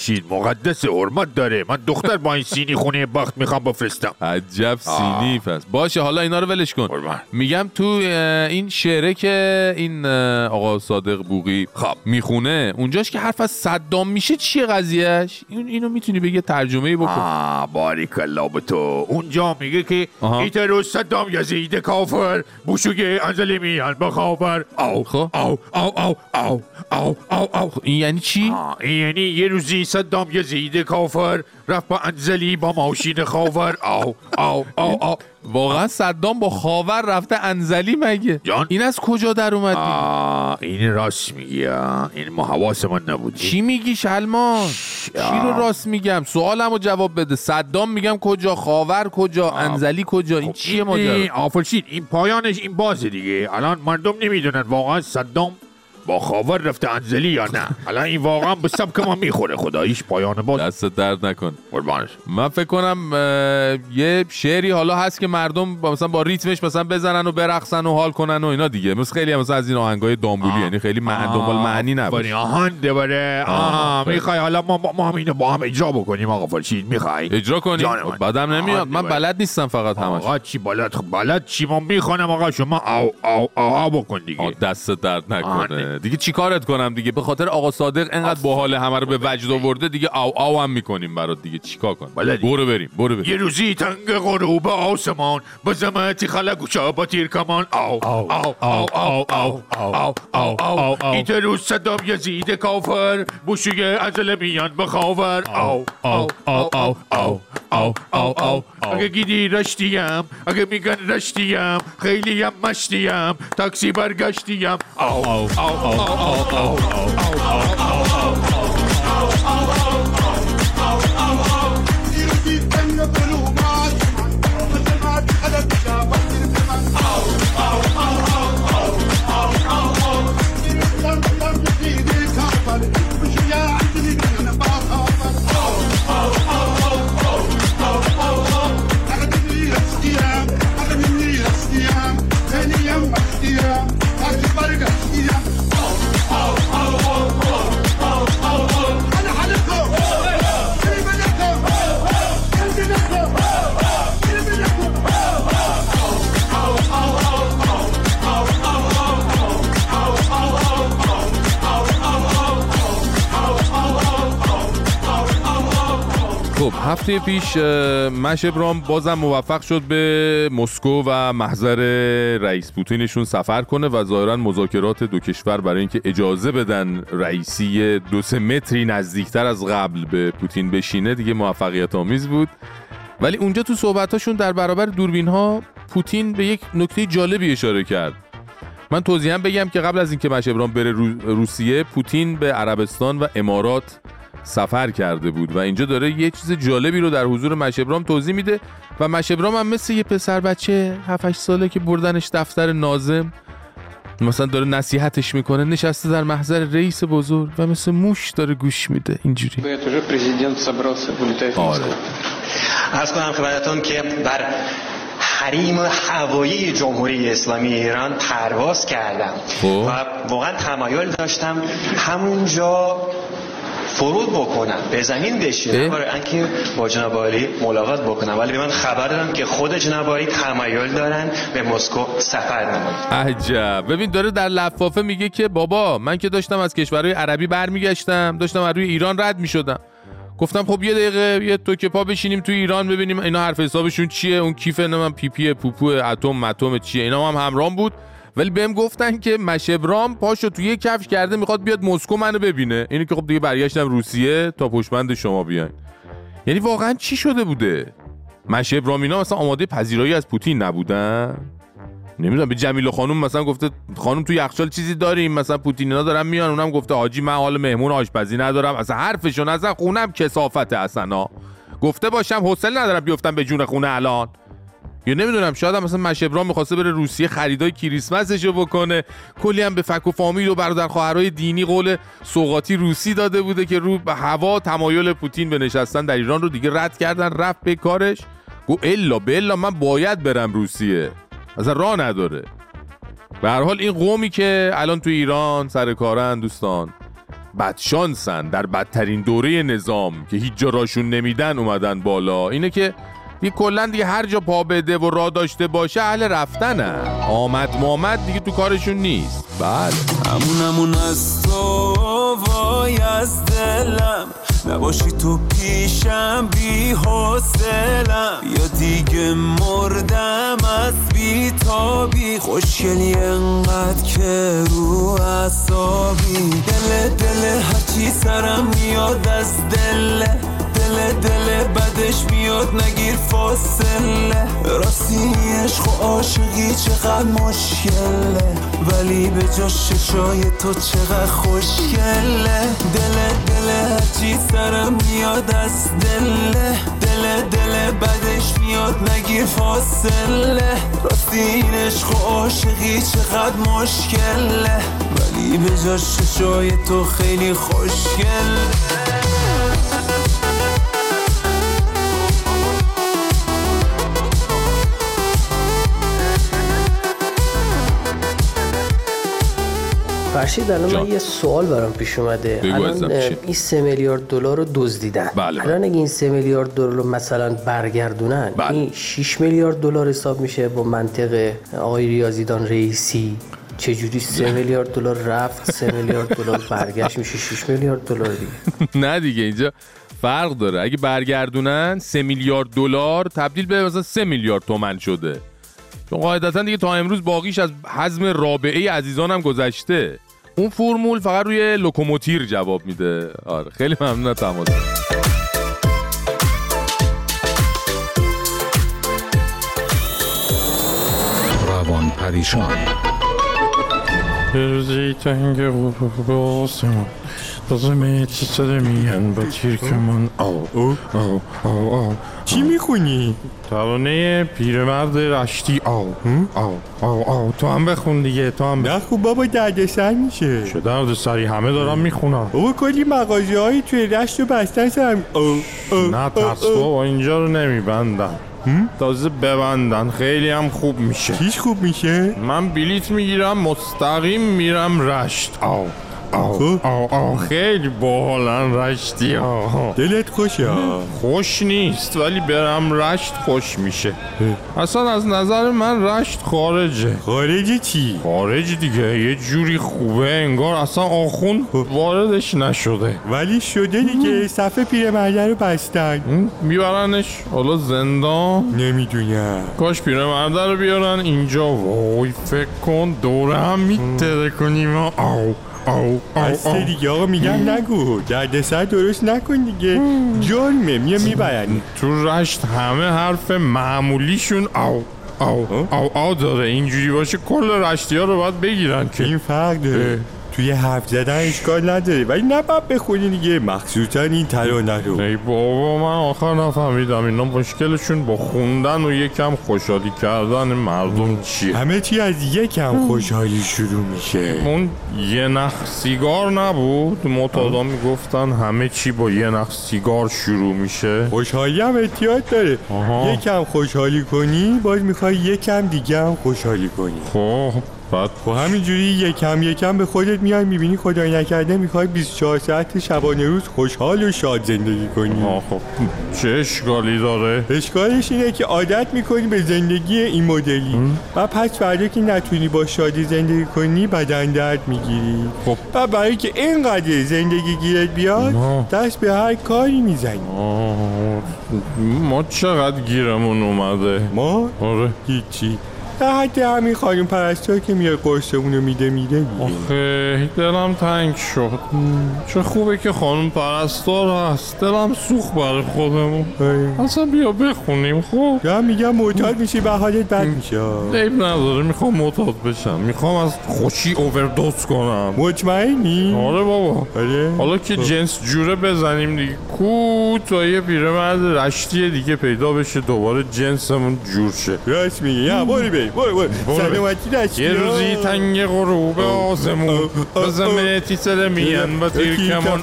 فرشید مقدس، حرمت داره. من دختر با این سینی خونه بخت میخوام بفرستم. عجب سینی پس. باشه حالا اینا رو ولش کن. میگم تو این شعره که این آقا صادق بوقی میخونه اونجاش که حرف از صدام میشه چیه قضیهش؟ اینو میتونی بگه ترجمه‌ای بکن؟ باریکالله به تو. اونجا میگه که ایتر صدام یزید کافر بوشوگه انزلی میان بخاور. او او او او او او او. این یعنی چی؟ این یعنی یه روزی صدام یزید کافر رفت با انزلی با ماشین خاور. او او او او. واقعا صدام با خاور رفته انزلی مگه؟ جان این از کجا در اومد؟ این راست میگی. این ما حواس من نبود. چی میگی شلمان؟ چی رو راست میگم؟ سوالمو جواب بده. صدام میگم کجا، خاور کجا، انزلی کجا؟ این چیه ماجرا؟ آفرشید این پایانش این بازه دیگه. الان مردم نمیدونن واقعا صدام با خاور رفته انزلی یا نه. الان این واقعا به سبک ما میخوره. خداییش پایان باز. دست درد نکن قربانش. من فکر کنم یه شعری حالا هست که مردم مثلا با ریتمش مثلا بزنن و برقصن و حال کنن و اینا دیگه. مثل خیلی مثلا از این آهنگای دامبولی، یعنی خیلی دنبال معنی نباشه. آهنده بره. میخوای حالا ما هم اینو با هم اجرا بکنیم آقا فرشید؟ میخوای اجرا کنیم؟ بعدم نمیاد. من بلد نیستم فقط همش. آقا چی بلد چی ما میخوانم آقا شما او او او بکن دیگه. دست درد نکنه. دیگه چی کارت کنم دیگه؟ به خاطر آقا صادق انقدر باحال همه رو به وجد آورده دیگه. او او هم میکنیم برات دیگه. چیکار کنم؟ برو بریم. یه روزی تنگ غروب آسمان به زمتی خلا گوشا با تیر کمان. او او او او او او او. این روز صدام یزید کافر بوشوی ازل میان بخاور. او او او او او او او او. اگه گیدی رشتیم، اگه میگن رشتیم، خیلی هم مشتیم، تاکسی برگشتیم. او او او او خب هفته پیش مشبرام بازم موفق شد به مسکو و محضر رئیس پوتینشون سفر کنه و ظاهرا مذاکرات دو کشور برای اینکه اجازه بدن رئیسی 2-3 متری نزدیکتر از قبل به پوتین بشینه دیگه موفقیت آمیز بود. ولی اونجا تو صحبتاشون در برابر دوربین ها پوتین به یک نکته جالبی اشاره کرد. من توضیحاً بگم که قبل از اینکه مشبرام بره روسیه، پوتین به عربستان و امارات سفر کرده بود و اینجا داره یه چیز جالبی رو در حضور مشبرام توضیح میده و مشبرام هم مثل یه پسر بچه 7-8 ساله که بردنش دفتر ناظم مثلا داره نصیحتش میکنه، نشسته در محضر رئیس بزرگ و مثل موش داره گوش میده اینجوری. عرض کنم خدمتتون که بر حریم هوایی جمهوری اسلامی ایران پرواز کردم و واقعا تمایل داشتم همونجا فرود بکنم، به زمین بشینم برای اینکه با جناب عالی ملاقات بکنم، ولی من خبر دارم که خود جناب عالی تمایل دارن به مسکو سفر نمایند. عجب. ببین داره در لفافه میگه که بابا من که داشتم از کشورهای عربی برمیگشتم، داشتم از روی ایران رد میشدم، گفتم خب یه دقیقه یه توکه پا بشینیم تو ایران ببینیم اینا حرف حسابشون چیه، اون کیف من پیپی پوپو اتم چیه، اینا هم همراهم بود. ولی بهم گفتن که مشبرام پاشو تو یه کفش کرده میخواد بیاد مسکو منو ببینه. اینی که خب دیگه برگشتم روسیه تا پشتبند شما بیاین. یعنی واقعا چی شده بوده؟ مشبرام اینا مثلا آماده پذیرایی از پوتین نبودن؟ نمیدونم به جمیله خانم مثلا گفته خانم تو یخچال چیزی داریم، مثلا پوتینینا دارن میان، اونم گفته حاجی من حال مهمون آشپزی ندارم، اصلا حرفشون اصلا خونم کثافته اصلا. گفته باشم حوصله ندارم بیفتم به جون خونه الان. یا نمیدونم شاید هم مثلا مشبرام می‌خواسته بره روسیه خریدای کریسمسشو بکنه، کلی هم به فک و فامیل و برادر خواهرای دینی قول سوغاتی روسی داده بوده که رو به هوا تمایل پوتین به نشستن در ایران رو دیگه رد کردن، رفت به کارش، گو الا بلا من باید برم روسیه، اصلا راه نداره. به هر حال این قومی که الان تو ایران سر کارن دوستان، بدشانسن، در بدترین دوره نظام که هیچ جا راشون نمیدن اومدن بالا. اینه که دیگه کلن دیگه هر جا پا بده و راه داشته باشه اهل رفتنه. آمد دیگه تو کارشون نیست. بله همون از تو وای از دلم، نباشی تو پیشم بی حوصلم، یا دیگه مردم از بی تابی، خوشگلی انقدر که رو اعصابی، دل هرچی سرم میاد از دل بدش میاد نگیر فاصله، راستی عشق و عاشقی چقدر مشکله، ولی به جاش چشای تو چقدر خوشگله، دل هرچی سرم میاد از دل بدش میاد نگیر فاصله، راستی این عشق و عاشقی چقدر مشکله، ولی به جاش چشای تو خیلی خوشگله. فرشید الان من یه سوال برام پیش اومده. الان این 3 میلیارد دلار رو دزدیدن. الان اگه این 3 میلیارد دلار رو مثلا برگردونن، این 6 میلیارد دلار حساب میشه با منطق آقای ریاضیدان رئیسی. چجوری 3 میلیارد دلار رفت 3 میلیارد دلار برگشت میشه 6 میلیارد دلار دیگه؟ نه دیگه اینجا فرق داره. اگه برگردونن 3 میلیارد دلار تبدیل به مثلا 3 میلیارد تومان شده. چون قاعدتا دیگه تا امروز باقیش از حزم رابعه عزیزانم گذشته. اون فرمول فقط روی لوکوموتیر جواب میده. آره خیلی ممنون تماس. روان پریشان روزی تنگ آسمان لازمه چی سده میگن با تیرکمون آو چی میخونی؟ ترانه پیرمرد رشتی آو تو هم بخون دیگه تو هم نه خوب بابا دردسر میشه. چه دردسری؟ همه دارم میخونم بابا کلی مغازه هایی توی رشت رو بستن سرم. نه ترس بابا اینجا رو نمیبندن، تازه ببندن خیلی هم خوب میشه. چیش خوب میشه؟ من بلیت میگیرم مستقیم میرم رشت. آو خیلی باحالن رشتی ها. دلت خوشه؟ خوش نیست ولی برم رشت خوش میشه. اصلا از نظر من رشت خارجه. خارجه چی؟ خارج دیگه یه جوری خوبه انگار اصلا آخون واردش نشده. ولی شده دیگه. صفحه پیرمرده رو بستن. میبرنش حالا زندان؟ نمیدونم. کاش پیرمرده رو بیارن اینجا. وای فکر کن دوره هم میتره کنیم. بسته دیگه آقا میگم نگو دردسر درست نکن دیگه. جرمه میبرن تو رشت. همه حرف معمولیشون آو داره. اینجوری باشه کل رشتی ها رو باید بگیرن که این فرق داره. توی حرف زدن اشکال نداره ولی نباید بخونی دیگه، مخصوصا این ترانه رو. ای بابا من آخر نفهمیدم اینا مشکلشون با خوندن و یکم خوشحالی کردن مردم چیه. همه چی از یکم خوشحالی شروع میشه. اون یه نخ سیگار نبود؟ معتادا میگفتن همه چی با یه نخ سیگار شروع میشه. خوشحالی هم احتیاط داره. یکم خوشحالی کنی باز میخوای یکم دیگه هم خوشحالی کنی. خب همینجوری یکم به خودت میای میبینی خدای نکرده میخوای 24 ساعت شبانه روز خوشحال و شاد زندگی کنی. خب چه اشکالی داره؟ اشکالش اینه که عادت میکنی به زندگی این مدلی و پس فردا که نتونی با شادی زندگی کنی بدن درد میگیری. خب و برای که اینقدر زندگی گیرت بیاد دست به هر کاری میزنی. ما چقدر گیرمون اومده؟ ما؟ آره هیچی. حتی همین خانم پرستار که میاد قرصمونو میده میره. آخه دلم تنگ شد. چه خوبه که خانم پرستار هست. دلم سوخت برای خودمون. اصلا بیا بخونیم. خب یا میگم معتاد میشی به حالت بد میشه. عیب نداره میخوام معتاد بشم. میخوام از خوشی اووردوز کنم. مطمئنی؟ آره بابا. حالا که جنس جوره بزنیم دیگه. کو تا یه پیرمرد رشتی دیگه پیدا بشه دوباره جنسمون جور شه. راست میگی. یا برو سلامتی داشتی. یه روزی تنگ غروب آسمون بزمه تیسر میان با تیرکمون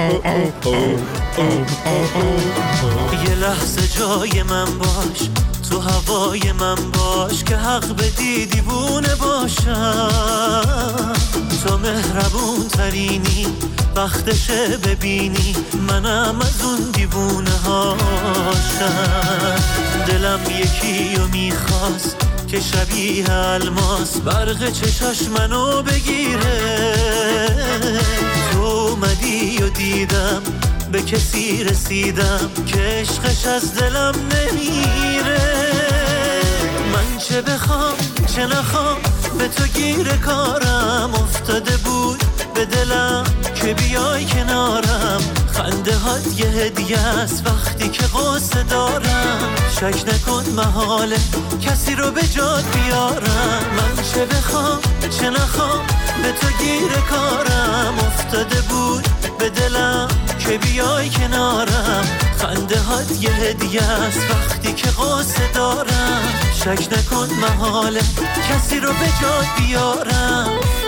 یه لحظه جای من باش تو هوای من باش که حق بدی دیوونه باشم. تو مهربون ترینی وقتشه ببینی منم از اون دیوونه هاشم. دلم یکی رو میخواست که شبیه الماس برق چشاش منو بگیره. تو اومدی و دیدم به کسی رسیدم که عشقش از دلم نمیره. من چه بخوام چه نخوام به تو گیر کارم افتاده بود به دلم که بیای کنارم. خنده هات یه هدیه است وقتی که قصه دارم. شک نکن محاله کسی رو به جات بیارم. من چه بخوام چه نخوام به تو گیر کارم افتاده بود به دلم که بیای کنارم. خنده هات یه هدیه است وقتی که قصه دارم. شک نکن محاله کسی رو به جات بیارم.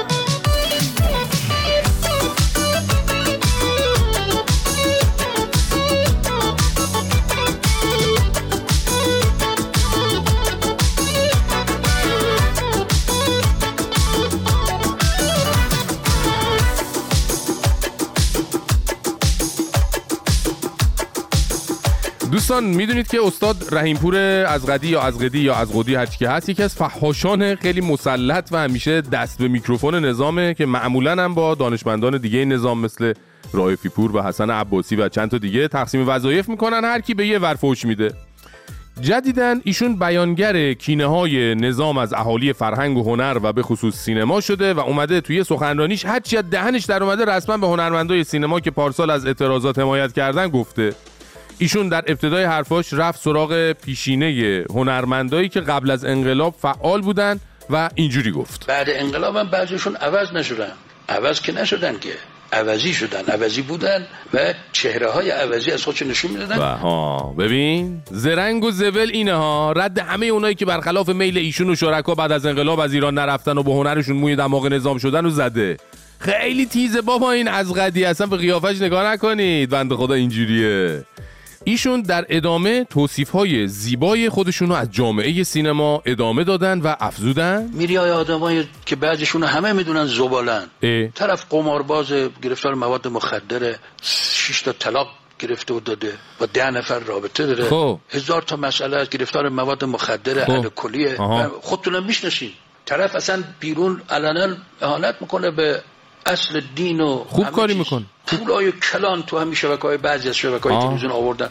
دوستان میدونید که استاد رحیمپور از قدی یا از قدی یا از قدی هرچی که هست یکی از فحاشان خیلی مسلط و همیشه دست به میکروفون نظامه که معمولاً هم با دانشمندان دیگه نظام مثل رائفی پور و حسن عباسی و چند تا دیگه تقسیم وظایف میکنن، هر کی به یه ور فوش میده. جدیداً ایشون بیانگر کینه‌های نظام از اهالی فرهنگ و هنر و به خصوص سینما شده و اومده توی سخنرانیش هرچی از دهنش در اومده رسما به هنرمندای سینما که پارسال از اعتراضات حمایت کردن گفته. ایشون در ابتدای حرفاش رفت سراغ پیشینه هنرمندایی که قبل از انقلاب فعال بودن و اینجوری گفت: بعد انقلاب هم بعضیشون عوض نشدن. عوض که نشدن که عوضی شدن، عوضی بودن و چهره های عوضی از خودش نشون میدادن. ببین زرنگ و زبل اینه ها، رد همه اونایی که برخلاف میل ایشون و شرکا بعد از انقلاب از ایران نرفتن و با هنرشون موی دماغ نظام شدن و زده. خیلی تیزه بابا این از قدی، اصلا به قیافش نگاه نکنید، بنده خدا اینجوریه. ایشون در ادامه توصیف‌های زیبای خودشونو از جامعه سینما ادامه دادن و افزودن: میریای آدمایی که بعضیشون همه میدونن زبالن. طرف قمارباز، گرفتار مواد مخدر، 6 تا طلاق گرفته و داده، با 10 نفر رابطه داره، 1000 تا مسئله از گرفتار مواد مخدر، الکلیه. خودتون میشناسین. طرف اصلا بیرون علنا اهانت میکنه به اصل دین و خوب کاری میکن. پولای کلان تو همین شبکه‌های بعضی از شبکه‌های تلویزیون آوردن.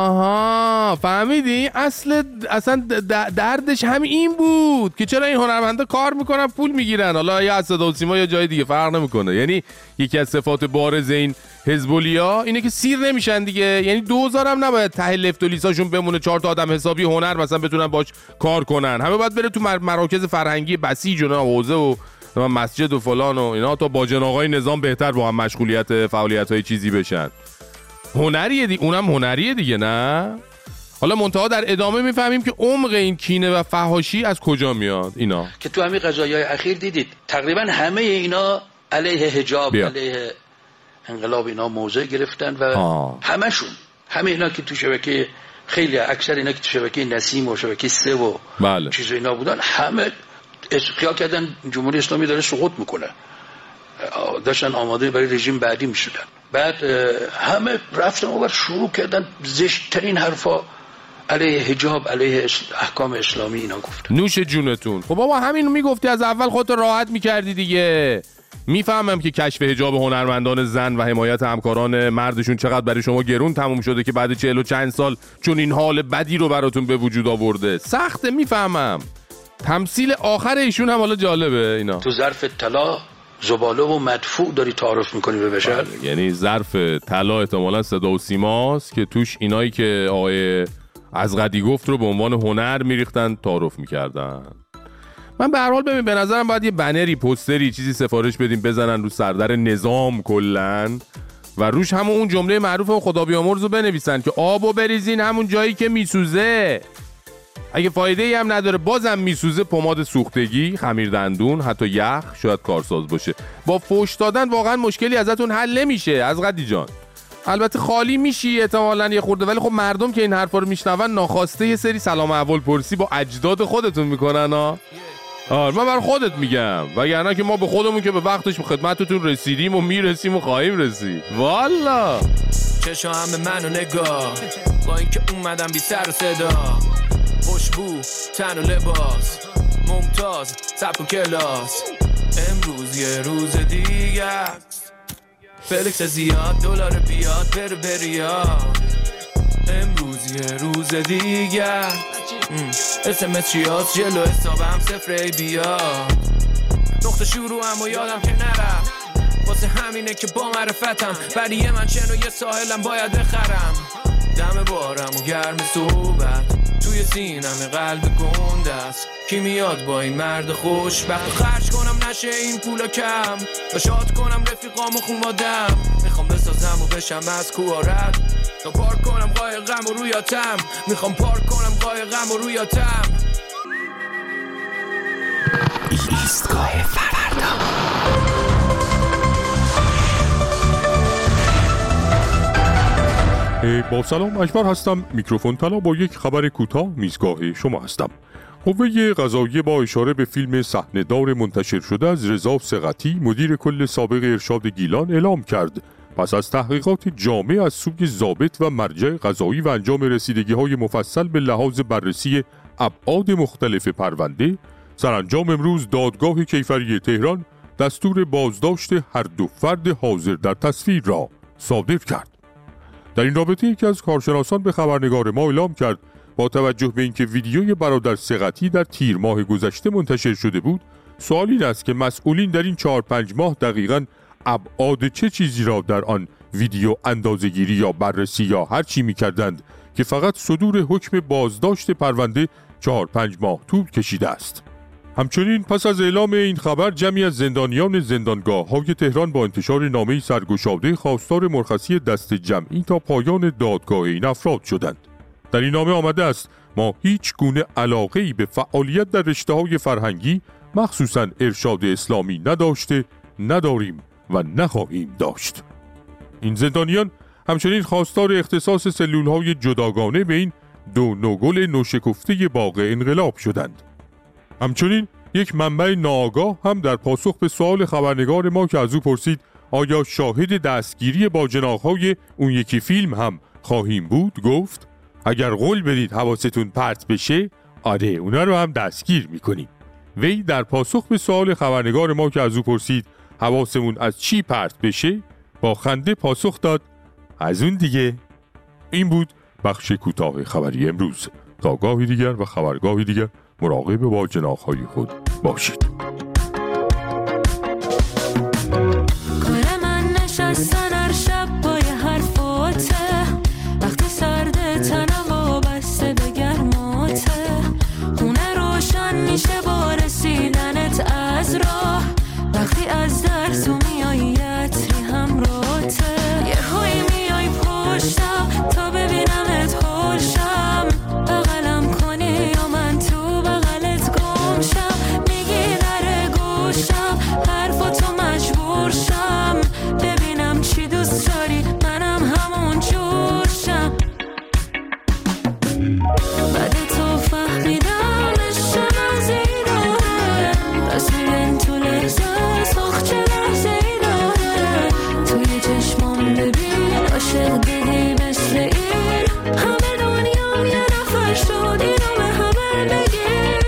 فهمیدی؟ اصلا دردش همین این بود که چرا این هنرمندا کار میکنن پول میگیرن. حالا یا از صدا و سیما یا جای دیگه فرق نمیکنه. یعنی یکی از صفات بارز این حزب‌الله اینه که سیر نمیشن دیگه. یعنی 2000 هم نباید ته لفت و لیساشون بمونه 4 تا آدم حسابی هنر مثلا بتونن باش کار کنن. همه باید بره تو مراکز فرهنگی بسیج و حوزه و مسجد و فلان و اینا تا با جناقای نظام بهتر با هم مشغولیت فعالیت‌های چیزی بشن. هنریه دیگه، اونم هنریه دیگه، نه؟ حالا منتها در ادامه میفهمیم که عمق این کینه و فحاشی از کجا میاد. اینا که تو همین قضایای اخیر دیدید تقریبا همه اینا علیه حجاب، علیه انقلاب اینا موضع گرفتن و همه اینا که تو شبکه خیلی اکثر اینا که تو شبکه نسیم و شبکه 3 و چیز اینا بودن، همه خیال کردن جمهوری اسلامی داره سقوط میکنه، داشتن آماده برای رژیم بعدی میشدن. بعد همه رفتن و شروع کردن زشت‌ترین حرفا علیه حجاب، علیه احکام اسلامی اینا گفت. نوش جونتون. خب بابا همین میگفتی از اول خودت راحت میکردی دیگه. میفهمم که کشف حجاب هنرمندان زن و حمایت همکاران مردشون چقدر برای شما گرون تموم شده که بعد 40 و چند سال چون این حال بدی رو براتون به وجود آورده. سخته، میفهمم. تمثیل آخر ایشون هم حالا جالبه. اینا تو ظرف طلا زباله و مدفوع داری تعارف میکنی به بشر. یعنی ظرف طلا احتمالاً صدا و سیماست که توش اینایی که آقای از قدی گفت رو به عنوان هنر میریختن تعارف میکردن. من به هر حال به نظرم باید یه بنری، پوستری، چیزی سفارش بدیم بزنن رو سردر نظام کلن و روش همون اون جمله معروف خدا بیامرز رو بنویسن که آبو بریزین همون جایی که میسوزه. اگه فایده‌ای هم نداره بازم میسوزه، پماد سوختگی، خمیر دندون، حتی یخ شاید کارساز باشه. با فوش دادن واقعا مشکلی ازتون حل نمیشه از قدی جان. البته خالی میشی احتمالاً یه خورده، ولی خب مردم که این حرفا رو میشنون ناخواسته یه سری سلام احوال پرسی با اجداد خودتون میکنن ها. من برای خودت میگم، وگرنه که ما به خودمون که به وقتش خدمتتون رسیدیم و میرسیم و خواهیم رسید. والا چشم هم به منو نگاه، با اینکه اومدم بی سر و صدا، خوشبو تن و لباس ممتاز سبک و کلاس. امروز یه روز دیگه است، فلکس زیاد دلار بیاد بره بریاد. امروز یه روز دیگه اسمس چیاز جلو حسابم صفر ای بیاد. نقطه شروع هم و یادم که نرفت، واسه همینه که با معرفتم برای من چن و یه ساحلم باید بخرم. دم بارم و گرم صحبت توی سینم قلب گنده است. کی میاد با این مرد خوشبخت خرج کنم نشه این پولا کم و شاد کنم رفیقام و خونوادم. میخوام بسازم و بشم از کوارت تا پارک کنم قایقم و رویاتم. میخوام پارک کنم قایقم و رویاتم. ایستگاه فردا. با سلام، اکبر هستم. میکروفون طلا با یک خبر کوتاه میزگاه شما هستم. قوه قضاییه با اشاره به فیلم صحنه‌دار منتشر شده از رضا ثقتی مدیر کل سابق ارشاد گیلان اعلام کرد پس از تحقیقات جامع از سوی ضابط و مرجع قضایی و انجام رسیدگی‌های مفصل به لحاظ بررسی ابعاد مختلف پرونده، سرانجام امروز دادگاه کیفری تهران دستور بازداشت هر دو فرد حاضر در تصویر را صادر کرد. در این رابطه یکی از کارشناسان به خبرنگار ما اعلام کرد با توجه به اینکه ویدیوی برادر ثقتی در تیر ماه گذشته منتشر شده بود، سوال این است که مسئولین در این 4-5 ماه دقیقاً ابعاد چه چیزی را در آن ویدیو اندازه‌گیری یا بررسی یا هر چی می‌کردند که فقط صدور حکم بازداشت پرونده 4-5 ماه طول کشیده است. همچنین پس از اعلام این خبر جمعی از زندانیان زندانگاه‌های تهران با انتشار نامه‌ای سرگشاده خواستار مرخصی دست جمعی تا پایان دادگاه این افراد شدند. در این نامه آمده است ما هیچ گونه علاقه‌ای به فعالیت در رشته‌های فرهنگی مخصوصاً ارشاد اسلامی نداشته، نداریم و نخواهیم داشت. این زندانیان همچنین خواستار اختصاص سلول‌های جداگانه به این دو نوگل نوشکفته باغ انقلاب شدند. همچنین یک منبع ناآگاه هم در پاسخ به سوال خبرنگار ما که از او پرسید آیا شاهد دستگیری با جناح‌های اون یکی فیلم هم خواهیم بود، گفت اگر قول بدید حواستون پرت بشه، آره اونا رو هم دستگیر میکنیم. وی در پاسخ به سوال خبرنگار ما که از او پرسید حواسمون از چی پرت بشه، با خنده پاسخ داد از اون دیگه. این بود بخش کوتاه خبری امروز. تا گاهی دیگر و خبرگاهی دیگر مراقب با جناح‌های خود باشید. کار من نشستن هر شب با یه حرفاته، وقتی سرده تنم و بسته به گرماته، خونه روشن میشه با رسیدنت از راه، وقتی از درس و میایی عطری همراته، یه هایی میای پشتم تا ببینمت هلشم، بغلم کنی یا من تو بغلت گمشم، میگی نره گوشم حرفاتو مجبور شم، ببینم چی دوست داری منم همون جورشم، بعد تو فهمیدم عشق از این داره، رسیدن تو لحظه سخت چه لحظه ای داره، توی چشمام ببین عاشق دیدی مثل این، همه دنیام یه نفر شد اینو به خبر بگیر.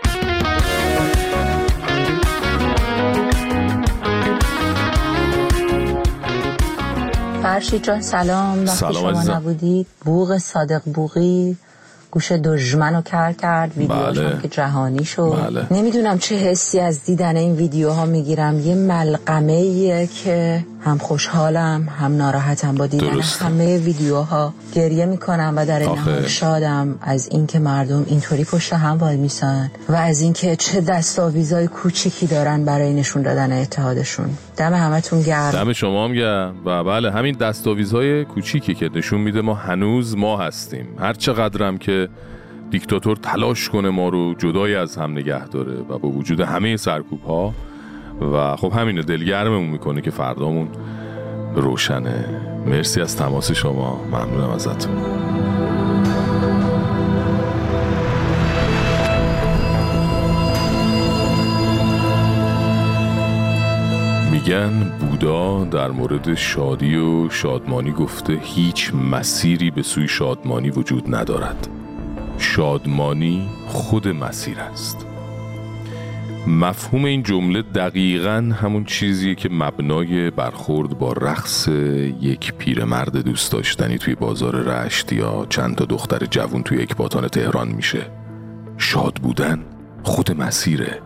فرشید جان سلام. وقتی شما نبودید بوق صادق بوقی گوش دژمنو کر کرد، ویدیوهاش هم که جهانی شد. نمیدونم چه حسی از دیدن این ویدیوها میگیرم. یه ملغمه‌ایه که هم خوشحالم هم ناراحتم با دیدن همه ویدیوها، گریه میکنم و در این حال شادم از اینکه مردم اینطوری پشت هم وای میسن و از اینکه چه دستاویزای کوچیکی دارن برای نشون دادن اتحادشون. دم همتون گرم. دم شما هم گرم. و بله همین دستاویزهای کوچیکی که نشون میده ما هنوز ما هستیم، هر چقدرم که دیکتاتور تلاش کنه ما رو جدای از هم نگه داره و با وجود همه سرکوب‌ها، و خب همینو دلگرممون میکنه که فردامون روشنه. مرسی از تماس شما، ممنونم ازتون. میگن بودا در مورد شادی و شادمانی گفته هیچ مسیری به سوی شادمانی وجود ندارد. شادمانی خود مسیر است. مفهوم این جمله دقیقاً همون چیزیه که مبنای برخورد با رقص یک پیرمرد دوست داشتنی توی بازار رشت یا چند تا دختر جوون توی اکباتان تهران میشه. شاد بودن خود مسیره.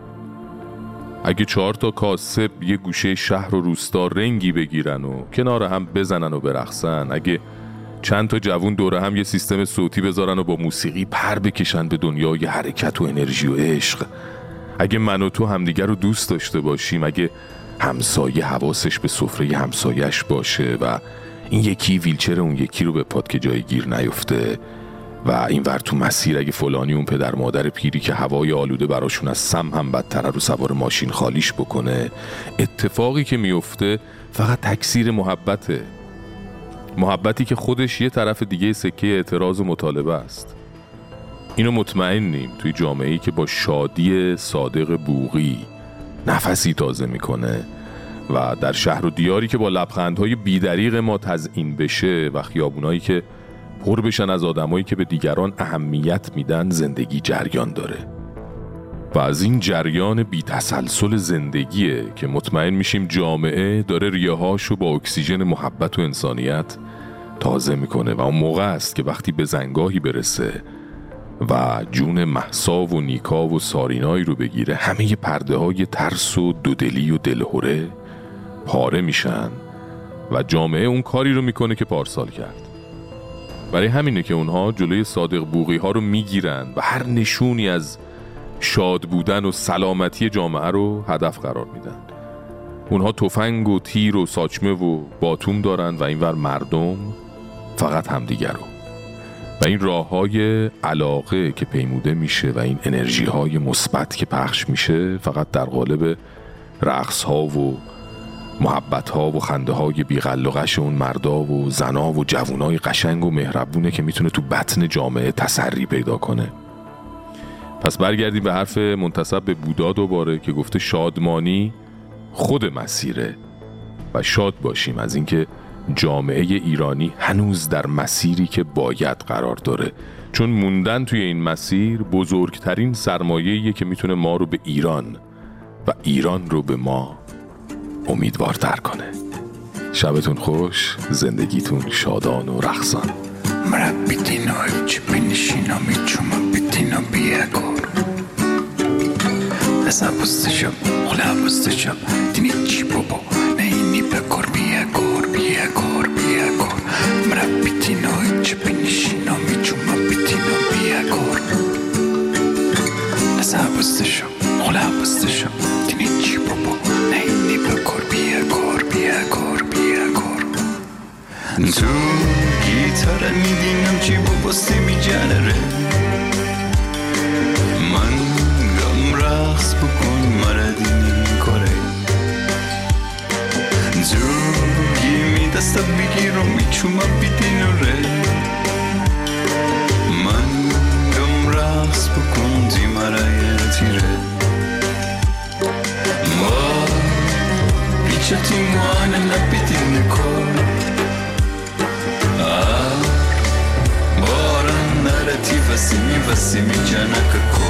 اگه 4 تا کاسب یه گوشه شهر و روستا رنگی بگیرن و کنار هم بزنن و برقصن، اگه چند تا جوون دوره هم یه سیستم صوتی بذارن و با موسیقی پر بکشن به دنیای حرکت و انرژی و عشق، اگه من و تو همدیگر رو دوست داشته باشیم، اگه همسایه حواسش به سفره همسایش باشه و این یکی ویلچر اون یکی رو به پاد که جای گیر نیفته و این ور تو مسیر اگه فلانی اون پدر مادر پیری که هوای آلوده براشون از سم هم بدتره رو سوار ماشین خالیش بکنه، اتفاقی که میفته فقط تکثیر محبته. محبتی که خودش یه طرف دیگه سکه اعتراض و مطالبه است. اینو مطمئنیم توی جامعه‌ای که با شادی صادق بوقی نفسی تازه میکنه و در شهر و دیاری که با لبخندهای بیدریق ما تزیین بشه و خیابونایی که پر بشن از آدمایی که به دیگران اهمیت میدن، زندگی جریان داره. و از این جریان بی تسلسل زندگیه که مطمئن میشیم جامعه داره ریه‌هاشو با اکسیژن محبت و انسانیت تازه میکنه و اون موقع است که وقتی به زنگاهی برسه و جون مهسا و نیکا و سارینایی رو بگیره، همه پرده های ترس و دودلی و دلهوره پاره میشن و جامعه اون کاری رو میکنه که پارسال کرد. برای همینه که اونها جلوی صادق بوقی ها رو میگیرن و هر نشونی از شاد بودن و سلامتی جامعه رو هدف قرار میدن. اونها تفنگ و تیر و ساچمه و باتوم دارن و اینور مردم فقط همدیگر رو. و این راه‌های علاقه که پیموده میشه و این انرژی‌های مثبت که پخش میشه فقط در قالب رقص‌ها و محبت‌ها و خنده‌های بی‌غل و غش اون مردا و زنا و جوونای قشنگ و مهربونه که میتونه تو بطن جامعه تسری پیدا کنه. پس برگردیم به حرف منتسب به بودا دوباره که گفته شادمانی خود مسیره و شاد باشیم از اینکه جامعه ایرانی هنوز در مسیری که باید قرار داره، چون موندن توی این مسیر بزرگترین سرمایه‌ایه که میتونه ما رو به ایران و ایران رو به ما امیدوارتر کنه. شبتون خوش، زندگیتون شادان و رقصان. مربیتینو چه بینشینا میچوما بیتینو بیاکور لسا بستشم خلا بستشم دینی چی بابا نینی بکور بیاکور بیاکور بیاکور مربیتینو چه بینشینا میچوما بیتینو بیاکور لسا بستشم خلا بستشم دینی چی بابا نینی بکور بیاکور بیاکور بیاکور تو گیتاره میدینم چی باباستی میجنره من گم رقص بکن مردینی کاره تو گیمی دستا بگیرم میچومم بیدینوره من گم رقص بکن دیمرای تیره ما بیچتی موانه نبیدین کار Vasimi janaka ko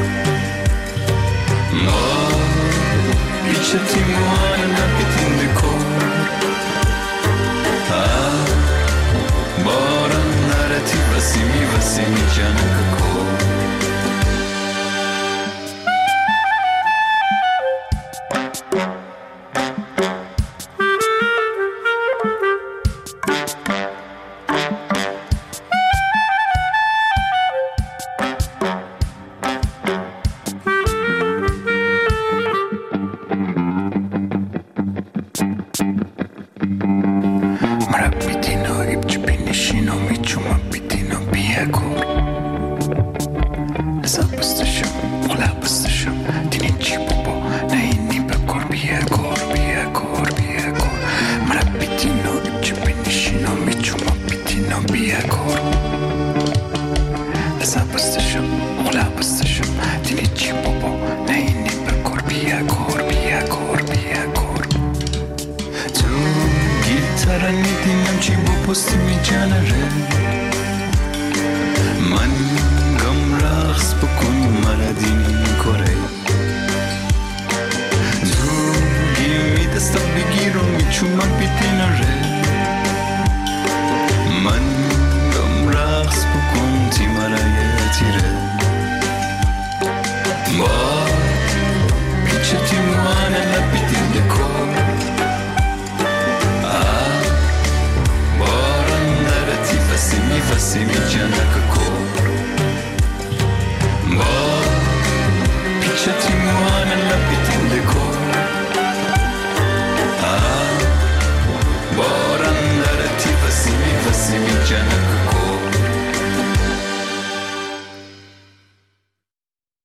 Ma Ichati muana nakitinde ko Baran narati vasimi janaka ko Marabitino فسیمی جنک کور با پیچتی موان لپیتین دکور باران درتی فسیمی جنک